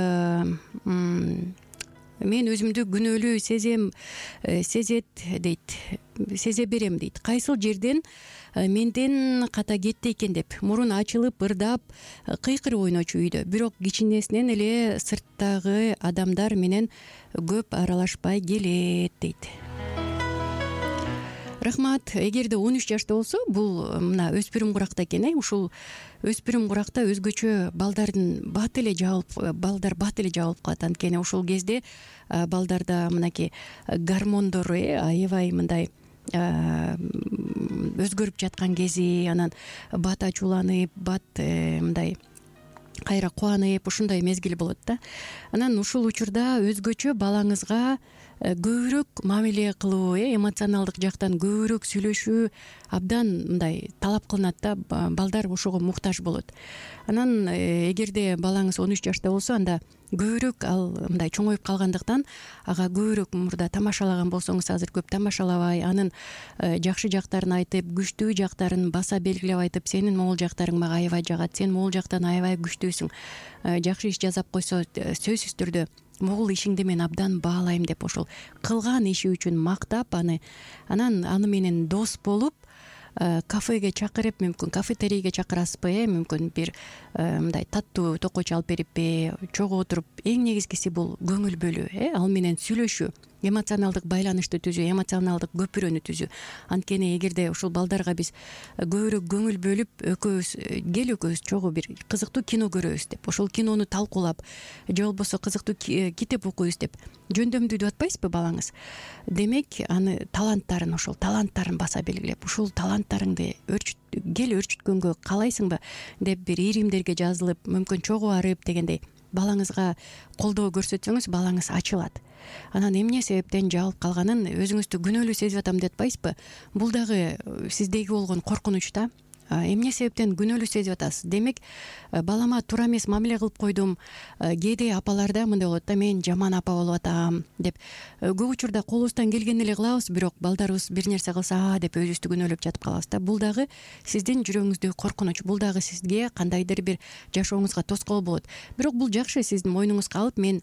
мен өзүмдү күнөөлүү сезем, сезет дейт, сезе берем дейт. Кайсыл жерден менден ката кетти экен деп мурун ачылып, ырдап, кыйкырып ойночу үйдө. Бирок кичинесинен эле сырттагы адамдар менен көп аралашпай келет дейт. Рахмат. Эгерде он үч жашта болсо, бул мына өспүрүм куракта экен, э ушул өспүрүм куракта өзгөчө балдардын бат эле жабылып, балдар бат эле жабылып калат. Анткени ушул кезде балдарда мынакей гормондор, э аябай мындай өзгөрүп жаткан кези, анан бат ачууланып, бат мындай кайра кубанып, ушундай мезгил болот да. Анан ушул учурда өзгөчө балаңызга көбүрөөк мамиле кылуу, э эмоционалдык жактан көбүрөөк сүйлөшүү абдан мындай талап кылынат да. Балдар ошого муктаж болот. Анан эгерде балаңыз он үч жашта болсо, анда көбүрөөк ал мындай чоңоюп калгандыктан ага көбүрөөк мурда тамашалаган болсоңуз, азыр көп тамашалабай, анын жакшы жактарын айтып, күчтүү жактарын баса белгилеп айтып, сенин могул жактарың мага аябай жагат, сен могул жактан аябай күчтүүсүң, жакшы иш жасап койсо сөзсүз түрдө могул ишиңди мен абдан баалайм деп, ошол кылган иши үчүн мактап аны, анан аны менен дос болуп, кафеге чакырып, мүмкүн кафетерийге чакырасызбы, э мүмкүн бир мындай таттуу токойчу алып бериппи, чогуу отуруп, эң негизгиси бул көңүл бөлүү, э ал менен сүйлөшүү, эмоционалдык байланышты түзүү, эмоционалдык көпүрөнү түзүү. Анткени эгерде ушул балдарга биз көбүрөөк көңүл бөлүп, экөөбүз кел экөөбүз чогуу бир кызыктуу кино көрөбүз деп, ошол кинону талкуулап, же болбосо кызыктуу китеп окуйбуз деп жөндөмдүү деп атпайсызбы балаңыз? Демек, аны таланттарын, ошол таланттарын баса белгилеп, ушул таланттарыңды кел өрчүткөнгө каалайсыңбы деп бир иримдерге жазылып, мүмкүн чогуу арып дегендей балаңызга колдоо көрсөтсөңүз, балаңыз ачылат. Анан эмне себептен жабылып калганын өзүңүздү күнөөлүү сезип атам деп атпайсызбы? Бул дагы сиздеги болгон коркунуч да. эмне себептен күнөөлүү сезип атасыз? Демек балама туура эмес мамиле кылып койдум. Кээде апаларда мындай болот да, мен жаман апа болуп атам деп. Көп учурда колубуздан келген эле кылабыз, бирок балдарыбыз бир нерсе кылса деп өзүбүздү күнөөлөп жатып калабыз да. Бул дагы сиздин жүрөгүңүздөгү коркунуч, бул дагы сизге кандайдыр бир жашооңузга тоскоол болот. Бирок бул жакшы, сиздин мойнуңузга алып, мен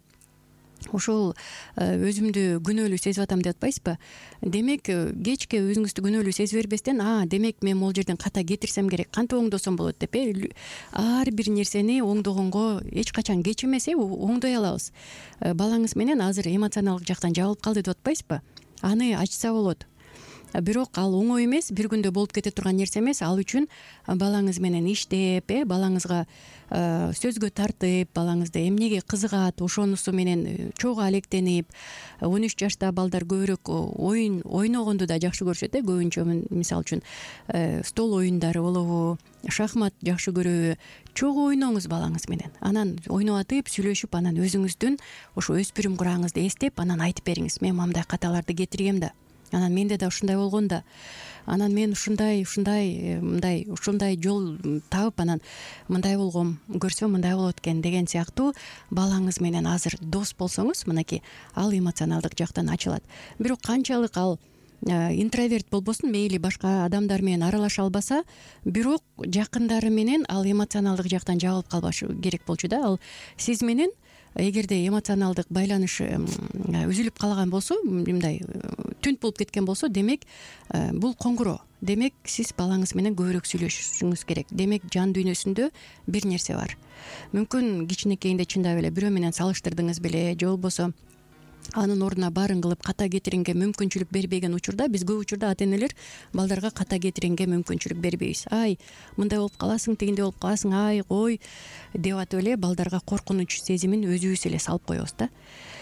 ошол өзүмдү күнөөлүү сезип атам деп атпайсызбы? Демек кечке өзүңүздү күнөөлүү сезип бербестен, а демек мен могул жерден ката кетирсем керек, кантип оңдосом болот деп, ар бир нерсени оңдогонго эч качан кеч эмес, оңдой алабыз. Балаңыз менен азыр эмоционалдык жактан жабылып калды деп атпайсызбы? Аны ачса болот. Бирок ал оңой эмес, бир күндө болуп кете турган нерсе эмес. Ал үчүн балаңыз менен иштеп, э балаңызга сөзгө тартып, балаңызды эмнеге кызыгат, ошонусу менен чогуу алектенип, он үч жашта балдар көбүрөөк оюн ойногонду да жакшы көрүшөт. э Көбүнчө мисалы үчүн стол оюндары болобу, шахмат жакшы көрөбү, чогуу ойноңуз балаңыз менен. Анан ойноп атып, сүйлөшүп, анан өзүңүздүн ошо өспүрүм кураңызды эстеп, анан айтып бериңиз. Мен мындай каталарды кетиргем да. Анан менде да ушундай болгон да. Анан мен ушундай ушундай мындай ушундай жол таап, анан мындай болгом, көрсөм мындай болот экен деген сыяктуу балаңыз менен азыр дос болсоңуз, мынакей ал эмоционалдык жактан ачылат. Бирок канчалык ал интроверт болбосун, мейли башка адамдар менен аралаша албаса, бирок жакындары менен ал эмоционалдык жактан жабылып калбашы керек болчу да. Ал сиз менен эгерде эмоционалдык байланыш үзүлүп калган болсо, мындай түнт болуп кеткен болсо, демек бул коңгуроо. Демек сиз балаңыз менен көбүрөөк сүйлөшүшүңүз керек. Демек жан дүйнөсүндө бир нерсе бар. Мүмкүн кичинекейинде чындап эле бирөө менен салыштырдыңыз беле, же болбосо анын ордуна баарын кылып ката кетиринге мүмкүнчүлүк бербеген учурда, биз көп учурда ата энелер балдарга ката кетиринге мүмкүнчүлүк бербейбиз. Ай, мындай болуп каласың, тигиндей болуп каласың, ай, кой деп атып эле балдарга коркунуч сезимин өзүбүз эле салып коебуз да.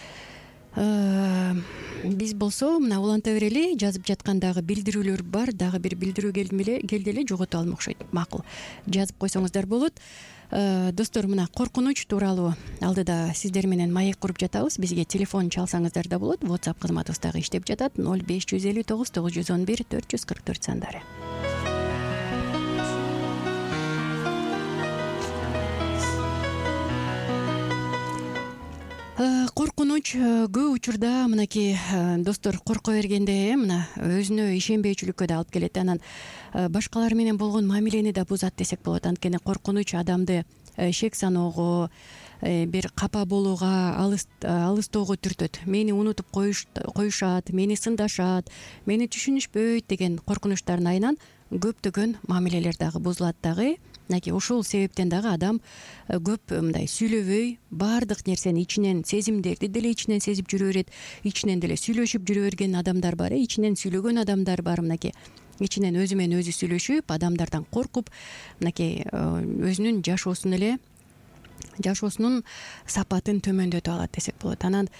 Биз болсо мына уланта берели, жазып жаткан дагы билдирүүлөр бар. Дагы бир билдирүү келди эле, жогото алым окшойт. Макул, жазып койсоңуздар болот. Достор, мына коркунуч тууралуу алдыда сиздер менен маек куруп жатабыз. Бизге телефон чалсаңыздар да болот. WhatsApp кызматыбыз дагы иштеп жатат. ноль беш жүз элүү тогуз тогуз жүз он бир төрт жүз кырк төрт сандары. Коркунуч көп учурда мынакей достор корко бергенде мына өзүнө ишенбейчүлүккө да алып келет. Анан башкалар менен болгон мамилени да бузат десек болот. Анткени коркунуч адамды шек саноого, бир капа болууга, алыстоого түртөт. Мени унутуп коюшат, мени сындашат, мени түшүнүшпөйт деген коркунучтардын айынан көптөгөн мамилелер дагы бузулат дагы. Мынакей ушул себептен дагы адам көп мындай сүйлөбөй, баардык нерсени ичинен, сезимдерди деле ичинен сезип жүрө берет, ичинен деле сүйлөшүп жүрө берген адамдар бар, ичинен сүйлөгөн адамдар бар. Мынакей ичинен өзү менен өзү сүйлөшүп, адамдардан коркуп, мынакей өзүнүн жашоосун эле жашоосунун сапатын төмөндөтүп алат десек болот. Анан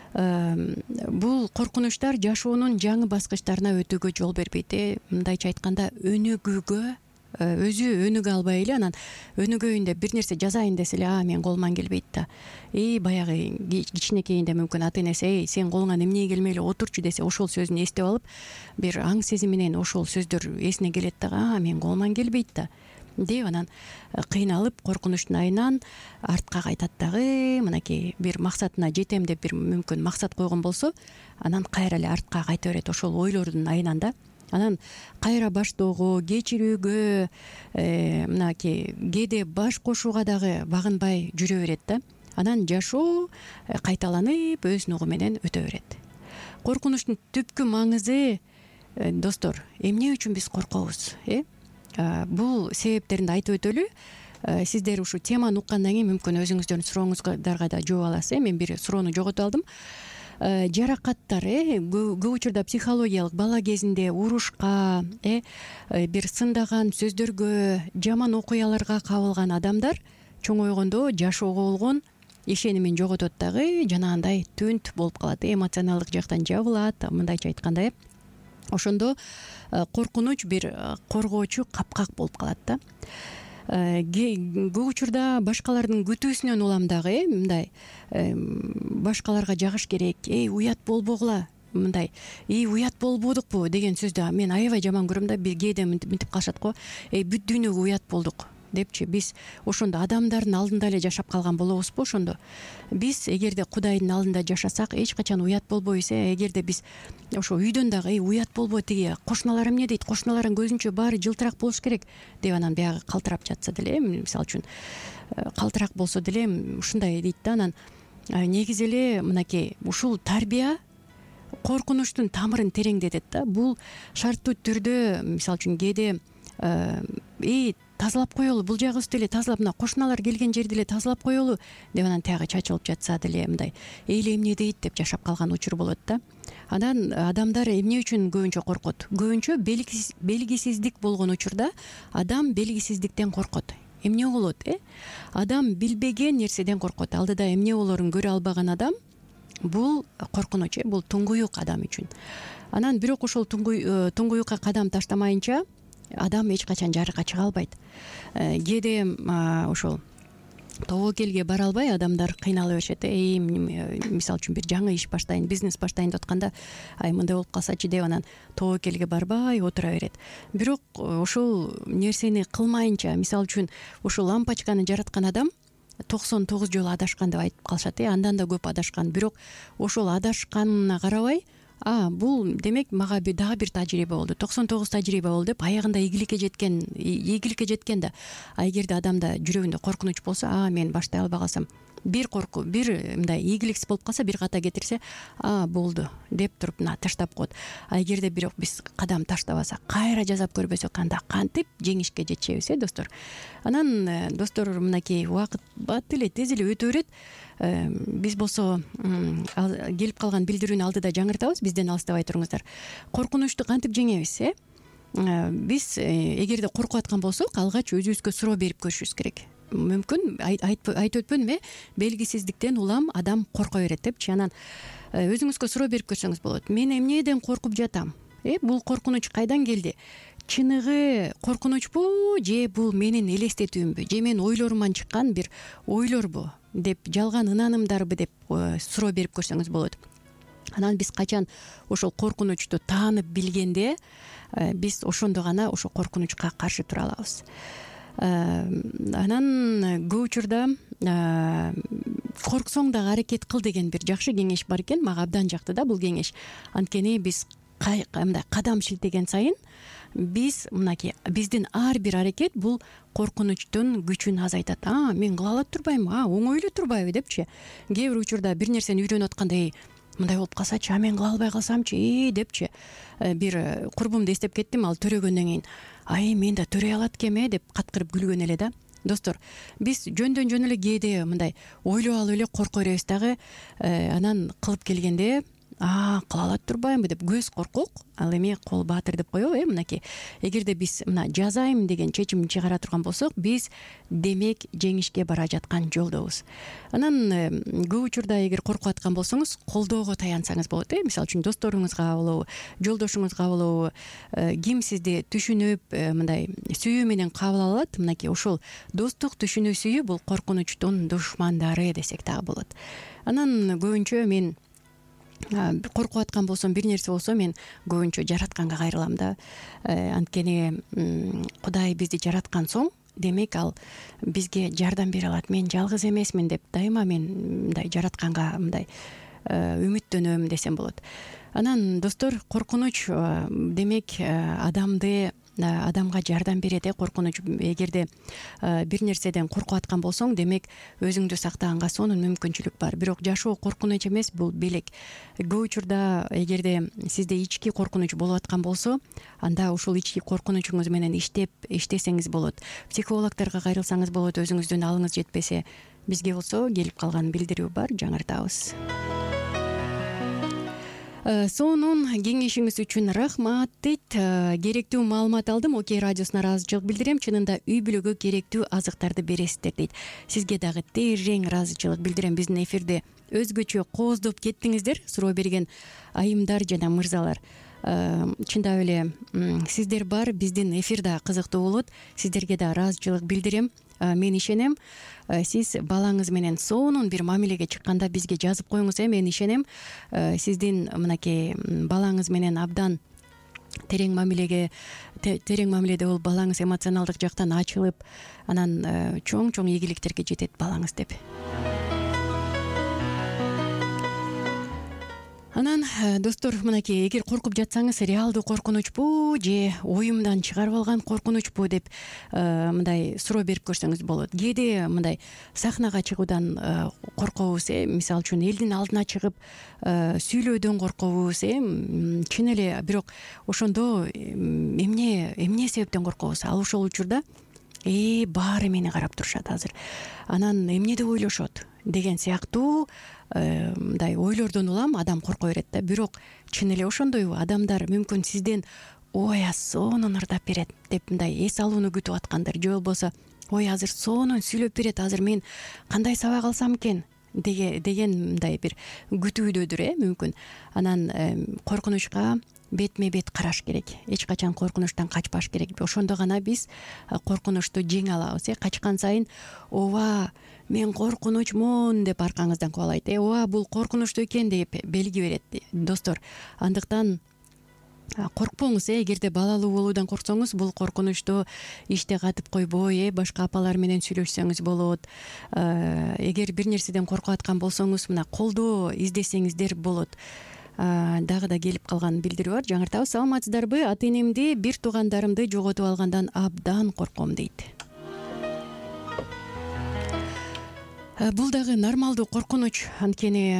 бул коркунучтар жашоонун жаңы баскычтарына өтүүгө жол бербейт. Мындайча айтканда, өнүгүүгө өзү өнүгө албай эле, анан өнүгөйүн деп бир нерсе жазайын десе эле, а мен колуман келбейт да. И баягы кичинекейинде мүмкүн ата энеси, эй, сен колуңан эмне келмей эле отурчу десе, ошол сөзүн эстеп алып, бир аң сезим менен ошол сөздөр эсине келет дагы, а мен колуман келбейт да деп, анан кыйналып, коркунучтун айынан артка кайтат дагы. Мынакей бир максатына жетем деп бир мүмкүн максат койгон болсо, анан кайра эле артка кайта берет ошол ойлордун айынан да. Анан кайра баштоого, кечирүүгө, мынакей кээде баш кошууга дагы багынбай жүрө берет да. Анан жашоо кайталанып, өз нугу менен өтө берет. Коркунучтун түпкү маңызы, достор, эмне үчүн биз коркобуз, э? Бул себептерин айтып өтөлү. Сиздер ушу теманы уккандан кийин мүмкүн өзүңүздөрдүн сурооңуздарга да жооп аласыз. Мен бир суроону жоготуп алдым. Жаракаттар, э көп учурда психологиялык, бала кезинде урушка, э бир сындаган сөздөргө, жаман окуяларга кабылган адамдар чоңойгондо жашоого болгон ишенимин жоготот дагы, жанагындай түнт болуп калат, эмоционалдык жактан жабылат. Мындайча айтканда, ошондо коркунуч бир коргоочу капкак болуп калат да. Көп учурда башкалардын күтүүсүнөн улам дагы, э мындай башкаларга жагыш керек, эй, уят болбогула, мындай и уят болбодукпу деген сөздү мен аябай жаман көрөм да. Кээде мынтип калышат го, эй бүт дүйнөгө уят болдук депчи. Биз ошондо адамдардын алдында эле жашап калган болобузбу? Ошондо биз эгерде Кудайдын алдында жашасак эч качан уят болбойбуз. э эгерде биз ошо үйдөн дагы эй уят болбо, тиги кошуналар эмне дейт, кошуналарың көзүнчө баары жылтырак болуш керек деп анан биягы калтырап жатса деле, мисалы үчүн калтырак болсо деле ушундай дейт да. Анан негизи эле мынакей ушул тарбия коркунучтун тамырын тереңдетет да. Бул шарттуу түрдө мисалы үчүн кээде эй тазалап коелу, бул жагыбызды эле тазалап, мына кошуналар келген жерди эле тазалап коелу деп анан тиягы чачылып жатса деле мындай эли эмне дейт деп жашап калган учур болот да. Анан адамдар эмне үчүн көбүнчө коркот? Көбүнчө белгисиздик болгон учурда адам белгисиздиктен коркот. Эмне болот? э Адам билбеген нерседен коркот. Алдыда эмне болорун көрө албаган адам бул коркунуч, бул туңгуюк адам үчүн. Анан бирок ошол туңгуюкка кадам таштамайынча адам эч качан жарыкка чыга албайт. Кээде ошол тобокелге бара албай адамдар кыйнала беришет. Эй, мисалы үчүн бир жаңы иш баштайын, бизнес баштайын деп атканда, ай мындай болуп калсачы деп анан тобокелге барбай отура берет. Бирок ошол нерсени кылмайынча, мисалы үчүн ушул лампочканы жараткан адам токсон тогуз жолу адашкан деп айтып калышат. э Андан да көп адашкан. Бирок ошол адашканына карабай, а бул демек мага бир дагы бир тажрыйба болду, токсон тогуз тажрыйба болду деп аягында ийгиликке жеткен, ийгиликке жеткен да. А эгерде адамда жүрөгүндө коркунуч болсо, а мен баштай албай калсам, бир корку, бир мындай ийгиликсиз болуп калса, бир ката кетирсе, а болду деп туруп мына таштап коет. А эгерде бирок биз кадам таштабасак, кайра жасап көрбөсөк, анда кантип жеңишке жетишебиз, э достор. Анан достор, мынакей убакыт бат эле тез эле өтө берет. Биз болсо келип калган билдирүүнү алдыда жаңыртабыз, бизден алыстабай туруңуздар. Коркунучту кантип жеңебиз? э Биз эгерде коркуп аткан болсок, алгач өзүбүзгө суроо берип көрүшүбүз керек. Мүмкүн айтып өтпөдүм э белгисиздиктен улам адам корко берет депчи. Анан өзүңүзгө суроо берип көрсөңүз болот. Мен эмнеден коркуп жатам? Э бул коркунуч кайдан келди? Чыныгы коркунучпу же бул менин элестетүүмбү, же менин ойлоруман чыккан бир ойлорбу деп, жалган ынанымдарбы деп суроо берип көрсөңүз болот. Анан биз качан ошол коркунучту таанып билгенде, биз ошондо гана ошол коркунучка каршы тура алабыз. Анан көп учурда корксоң дагы аракет кыл деген бир жакшы кеңеш бар экен. Мага абдан жакты да бул кеңеш. Анткени биз мындай кадам шилтеген сайын биз мынакей биздин ар бир аракет бул коркунучтун күчүн азайтат. А мен кыла ала турбаймынбы, а оңой эле турбайбы депчи. Кээ бир учурда бир нерсени үйрөнүп атканда, мындай болуп калсачы, а мен кыла албай калсамчы, э депчи. Бир курбумду эстеп кеттим, ал төрөгөндөн кийин, ай мен да төрөй алат экем э деп каткырып күлгөн эле да. Достор, биз жөндөн жөн эле кээде мындай ойлоп алып эле корко беребиз дагы. Анан кылып келгенде, а кыла алат турбаймынбы деп көз коркок, ал эми кол баатыр деп коебу, э мынакей. Эгерде биз мына жазайм деген чечим чыгара турган болсок, биз демек жеңишке бара жаткан жолдобуз. Анан көп учурда эгер коркуп аткан болсоңуз, колдоого таянсаңыз болот, э мисалы үчүн досторуңузга болобу, жолдошуңузга болобу, ким сизди түшүнүп мындай сүйүү менен кабыл алат, мынакей ошол достук, түшүнүү, сүйүү бул коркунучтун душмандары десек дагы болот. Анан көбүнчө мен коркуп аткан болсом, бир нерсе болсо, мен көбүнчө жаратканга кайрылам да. Анткени Кудай бизди жараткан соң, демек ал бизге жардам бере алат. Мен жалгыз эмесмин деп дайыма мен мындай жаратканга мындай үмүттөнөм десем болот. Анан достор, коркунуч демек адамды адамга жардам берет. э Коркунуч, эгерде бир нерседен коркуп аткан болсоң, демек өзүңдү сактаганга сонун мүмкүнчүлүк бар. Бирок жашоо коркунуч эмес, бул белек. Көп учурда эгерде сизде ички коркунуч болуп аткан болсо, анда ушул ички коркунучуңуз менен иштеп иштесеңиз болот. Психологторго кайрылсаңыз болот, өзүңүздүн алыңыз жетпесе. Бизге болсо келип калган билдирүү бар, жаңыртабыз. Сонун кеңешиңиз үчүн рахмат дейт. Керектүү маалымат алдым. Окей радиосуна ыраазычылык билдирем. Чынында үй бүлөгө керектүү азыктарды бересиздер дейт. Сизге дагы терең ыраазычылык билдирем. Биздин эфирди өзгөчө кооздоп кеттиңиздер. Суроо берген айымдар жана мырзалар. Чындап эле сиздер бар, биздин эфир да кызыктуу болот. Сиздерге да ыраазычылык билдирем. мен ишенем сиз балаңыз менен сонун бир мамилеге чыкканда бизге жазып коюңуз. Э мен ишенем сиздин мынакей балаңыз менен абдан терең мамилеге терең мамиледе болуп балаңыз эмоционалдык жактан ачылып анан чоң чоң ийгиликтерге жетет балаңыз деп. Анан достор, мынакей эгер коркуп жатсаңыз, реалдуу коркунучпу же оюмдан чыгарып алган коркунучпу деп мындай суроо берип көрсөңүз болот. Кээде мындай сахнага чыгуудан коркобуз, э мисалы үчүн элдин алдына чыгып сүйлөөдөн коркобуз, э чын эле, бирок ошондо эмне эмне себептен коркобуз? Ал ошол учурда э баары мени карап турушат азыр, анан эмне деп ойлошот деген сыяктуу мындай ойлордон улам адам корко берет да. Бирок чын эле ошондойбу? Адамдар мүмкүн сизден ой сонун ырдап берет деп мындай эс алууну күтүп аткандыр, же болбосо ой азыр сонун сүйлөп берет, азыр мен кандай сабак алсам экен деген мындай бир күтүүдөдүр, э мүмкүн. Анан коркунучка бетме бет караш керек, эч качан коркунучтан качпаш керек. Ошондо гана биз коркунучту жеңе алабыз. Э качкан сайын ооба мен коркунучмун деп аркаңыздан кубалайт, э ооба бул коркунучтуу экен деп белги берет. Достор, андыктан коркпоңуз. Э эгерде балалуу болуудан корксоңуз, бул коркунучту иште катып койбой, э башка апалар менен сүйлөшсөңүз болот. Эгер бир нерседен коркуп аткан болсоңуз, мына колдоо издесеңиздер болот. Дагы да келип калган билдирүү бар. Жаңыртабыз. Саламатсыздарбы? Ата энемди, бир туугандарымды жоготуп алгандан абдан корком дейт. Бул дагы нормалдуу коркунуч. Анткени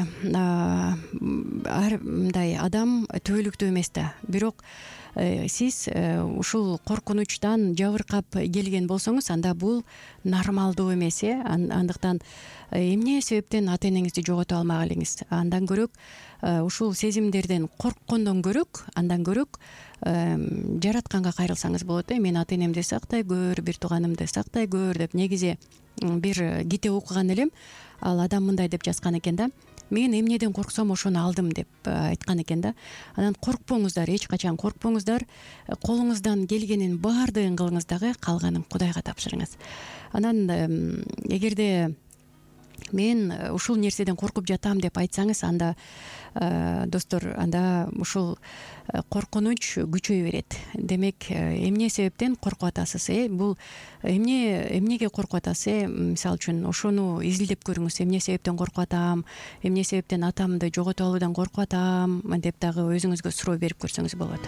ар мындай адам түбөлүктүү эмес да. Бирок сиз ушул коркунучтан жабыркап келген болсоңуз, анда бул нормалдуу эмес. Э андыктан эмне себептен ата энеңизди жогото алмак элеңиз? Андан көрөк ушул сезимдерден корккондон көрөк, андан көрөк жаратканга кайрылсаңыз болот. Э мен ата энемди сактай көр, бир тууганымды сактай көр деп. Негизи бир китеп окуган элем, ал адам мындай деп жазган экен да: мен эмнеден корксом ошону алдым деп айткан экен да. Анан коркпоңуздар, эч качан коркпоңуздар. Колуңуздан келгенин баардыгын кылыңыз, дагы калганын Кудайга тапшырыңыз. Анан эгерде мен ушул нерседен коркуп жатам деп айтсаңыз, анда достор, анда ушул коркунуч күчөй берет. Демек, эмне себептен коркуп атасыз? Э бул эмне эмнеге коркуп атасыз? Э мисалы үчүн ошону изилдеп көрүңүз. Эмне себептен коркуп атам? Эмне себептен атамды жоготуп алуудан коркуп атам деп дагы өзүңүзгө суроо берип көрсөңүз болот.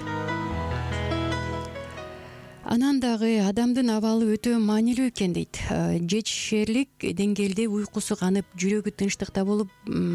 Анан дагы адамдын абалы өтө маанилүү экен дейт. Жетишерлик деңгээлде уйкусу канып, жүрөгү тынчтыкта болуп,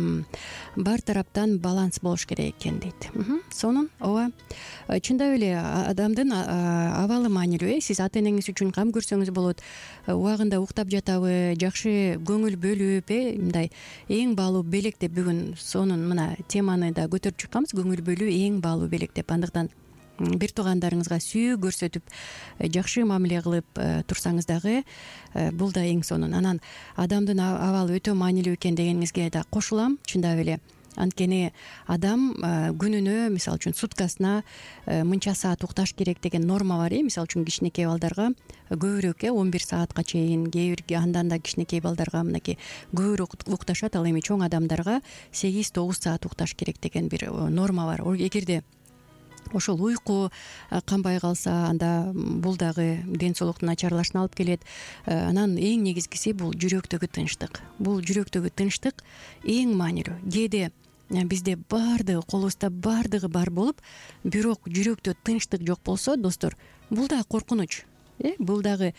бар тараптан баланс болуш керек экен дейт. Сонун, ооба. Чындап эле адамдын абалы маанилүү. Сиз ата энеңиз үчүн кам көрсөңүз болот. Убагында уктап жатабы, жакшы көңүл бөлүп, э мындай эң баалуу белек деп бүгүн сонун мына теманы да көтөрүп чыкканбыз. Көңүл бөлүү эң баалуу белек деп. Андыктан бир туугандарыңызга сүйүү көрсөтүп, жакшы мамиле кылып турсаңыз дагы бул да эң сонун. Анан адамдын абалы өтө маанилүү экен дегениңизге да кошулам. Чындап эле, анткени адам күнүнө, мисалы үчүн суткасына мынча саат укташ керек деген норма бар. Э мисалы үчүн кичинекей балдарга көбүрөөк, э он бир саатка чейин, кээ бир андан да кичинекей балдарга мынакей көбүрөөк укташат. Ал эми чоң адамдарга сегиз тогуз саат укташ керек деген бир норма бар. Эгерде ошол уйку канбай калса, анда бул дагы ден соолуктун начарлашына алып келет. Анан эң негизгиси бул жүрөктөгү тынчтык. Бул жүрөктөгү тынчтык эң маанилүү. Кээде бизде баардыгы, колубузда баардыгы бар болуп, бирок жүрөктө тынчтык жок болсо, достор, бул дагы коркунуч. Э бул дагы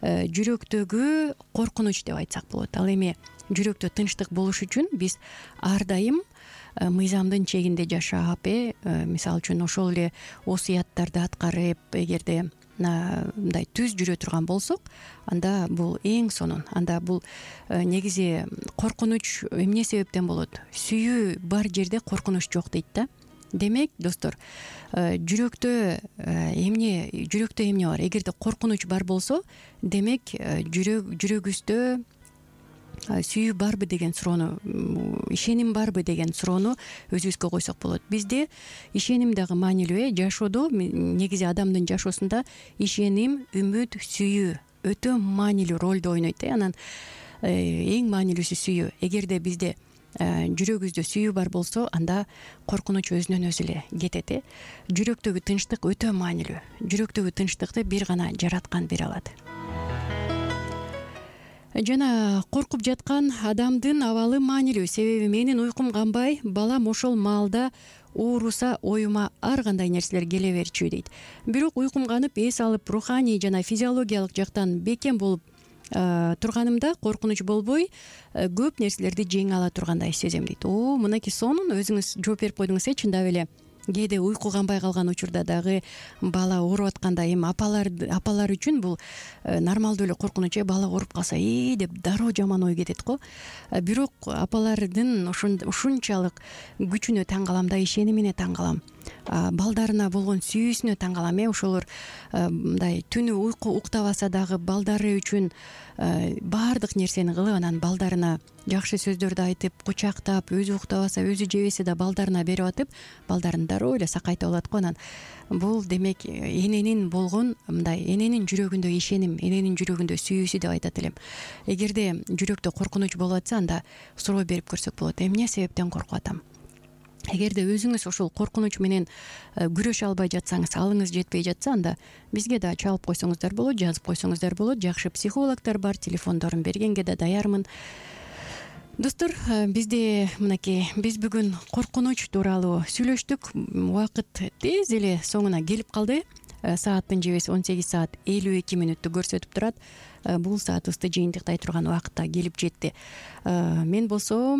жүрөктөгү коркунуч деп айтсак болот. Ал эми жүрөктө тынчтык болуш үчүн биз ар дайым мыйзамдын чегинде жашап, э мисалы үчүн ошол эле осуяттарды аткарып, эгерде мындай түз жүрө турган болсок, анда бул эң сонун. Анда бул негизи коркунуч эмне себептен болот? Сүйүү бар жерде коркунуч жок дейт да. Демек, достор, жүрөктө эмне жүрөктө эмне бар? Эгерде коркунуч бар болсо, демек жүрөк жүрөгүбүздө сүйүү барбы деген суроону, ишеним барбы деген суроону өзүбүзгө койсок болот. Бизде ишеним дагы маанилүү. Жашоодо негизи адамдын жашоосунда ишеним, үмүт, сүйүү өтө маанилүү ролду ойнойт э анан эң маанилүүсү сүйүү. Эгерде бизде жүрөгүбүздө сүйүү бар болсо, анда коркунуч өзүнөн өзү эле кетет э жүрөктөгү тынчтык өтө маанилүү. Жүрөктөгү тынчтыкты бир гана жараткан бере алат. Жана коркуп жаткан адамдын абалы маанилүү, себеби менин уйкум канбай, балам ошол маалда ооруса оюма ар кандай нерселер келе берчү дейт. Бирок уйкум канып, эс алып, руханий жана физиологиялык жактан бекем болуп турганымда коркунуч болбой, көп нерселерди жеңе ала тургандай сезем дейт. О, мынакей сонун өзүңүз жооп берип койдуңуз э чындап эле. Кээде уйку канбай калган учурда дагы бала ооруп атканда эми апалар апалар үчүн бул нормалдуу эле коркунуч э бала ооруп калса ээ деп дароо жаман ой кетет го. Бирок апалардын ушунчалык күчүнө таң калам да, ишенимине таң калам. Балдарына болгон сүйүүсүнө таң калам э ошолор мындай түнү уйку уктабаса дагы балдары үчүн баардык нерсени кылып, анан балдарына жакшы сөздөрдү айтып, кучактап, өзү уктабаса, өзү жебесе да балдарына берип атып, балдарын дароо эле сакайта алат го. Анан бул демек эненин болгон мындай эненин жүрөгүндө ишеним, эненин жүрөгүндө сүйүүсү деп айтат элем. Эгерде жүрөктө коркунуч болуп атса, анда суроо берип көрсөк болот. Эмне себептен коркуп атам? Эгерде өзүңүз ошол коркунуч менен күрөшө албай жатсаңыз, алыңыз жетпей жатса, анда бизге да чалып койсоңуздар болот, жазып койсоңуздар болот. Жакшы психологдор бар, телефондорун бергенге да даярмын. Достор, бизде мынакей биз бүгүн коркунуч тууралуу сүйлөштүк. Убакыт тез эле соңуна келип калды. Сааттын жебеси он сегиз саат элүү эки мүнөттү көрсөтүп турат. Бул саатыбызды жыйынтыктай турган убакытта келип жетти. Мен болсо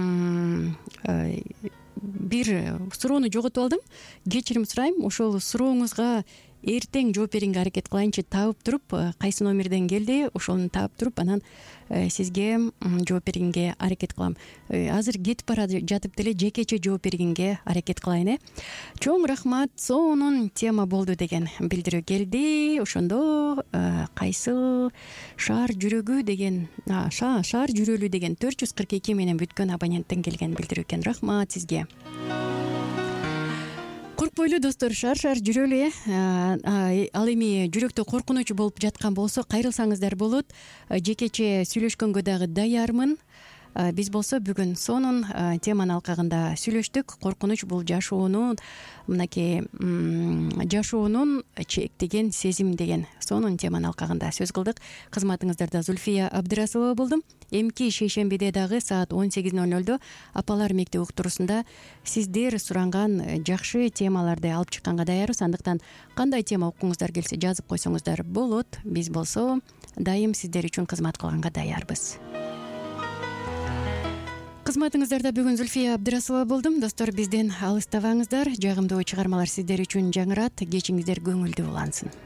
бир суроону жоготуп алдым. Кечирим сурайм. Ошол сурооңузга эртең жооп бергенге аракет кылайынчы. Таап туруп, кайсы номерден келди, ошону таап туруп, анан сизге жооп бергенге аракет кылам. Азыр кетип бара жатып деле жекече жооп бергенге аракет кылайын э. Чоң рахмат, сонун тема болду деген билдирүү келди. Ошондо кайсыл шаар жүрөгү деген, шаар жүрөлү деген төрт жүз кырк эки менен бүткөн абоненттен келген билдирүү экен. Рахмат сизге. Коркпойлу достор, шар шар жүрөлү э. Ал эми жүрөктө коркунуч болуп жаткан болсо, кайрылсаңыздар болот. Жекече сүйлөшкөнгө дагы даярмын. Биз болсо бүгүн сонун теманын алкагында сүйлөштүк. Коркунуч бул жашоонун мынакей жашоонун чектеген сезим деген сонун теманын алкагында сөз кылдык. Кызматыңыздарда Зульфия Абдрасулова болдум. Эмки шейшембиде дагы саат он сегиз ноль нольдо апалар мектеп уктуруусунда сиздер суранган жакшы темаларды алып чыкканга даярбыз. Андыктан кандай тема уккуңуздар келсе жазып койсоңуздар болот. Биз болсо дайым сиздер үчүн кызмат кылганга даярбыз. Кызматыңыздарда бүгүн Зульфия Абдрасулова болдум. Достор, бизден алыстабаңыздар. Жагымдуу чыгармалар сиздер үчүн жаңырат. Кечиңиздер көңүлдүү улансын.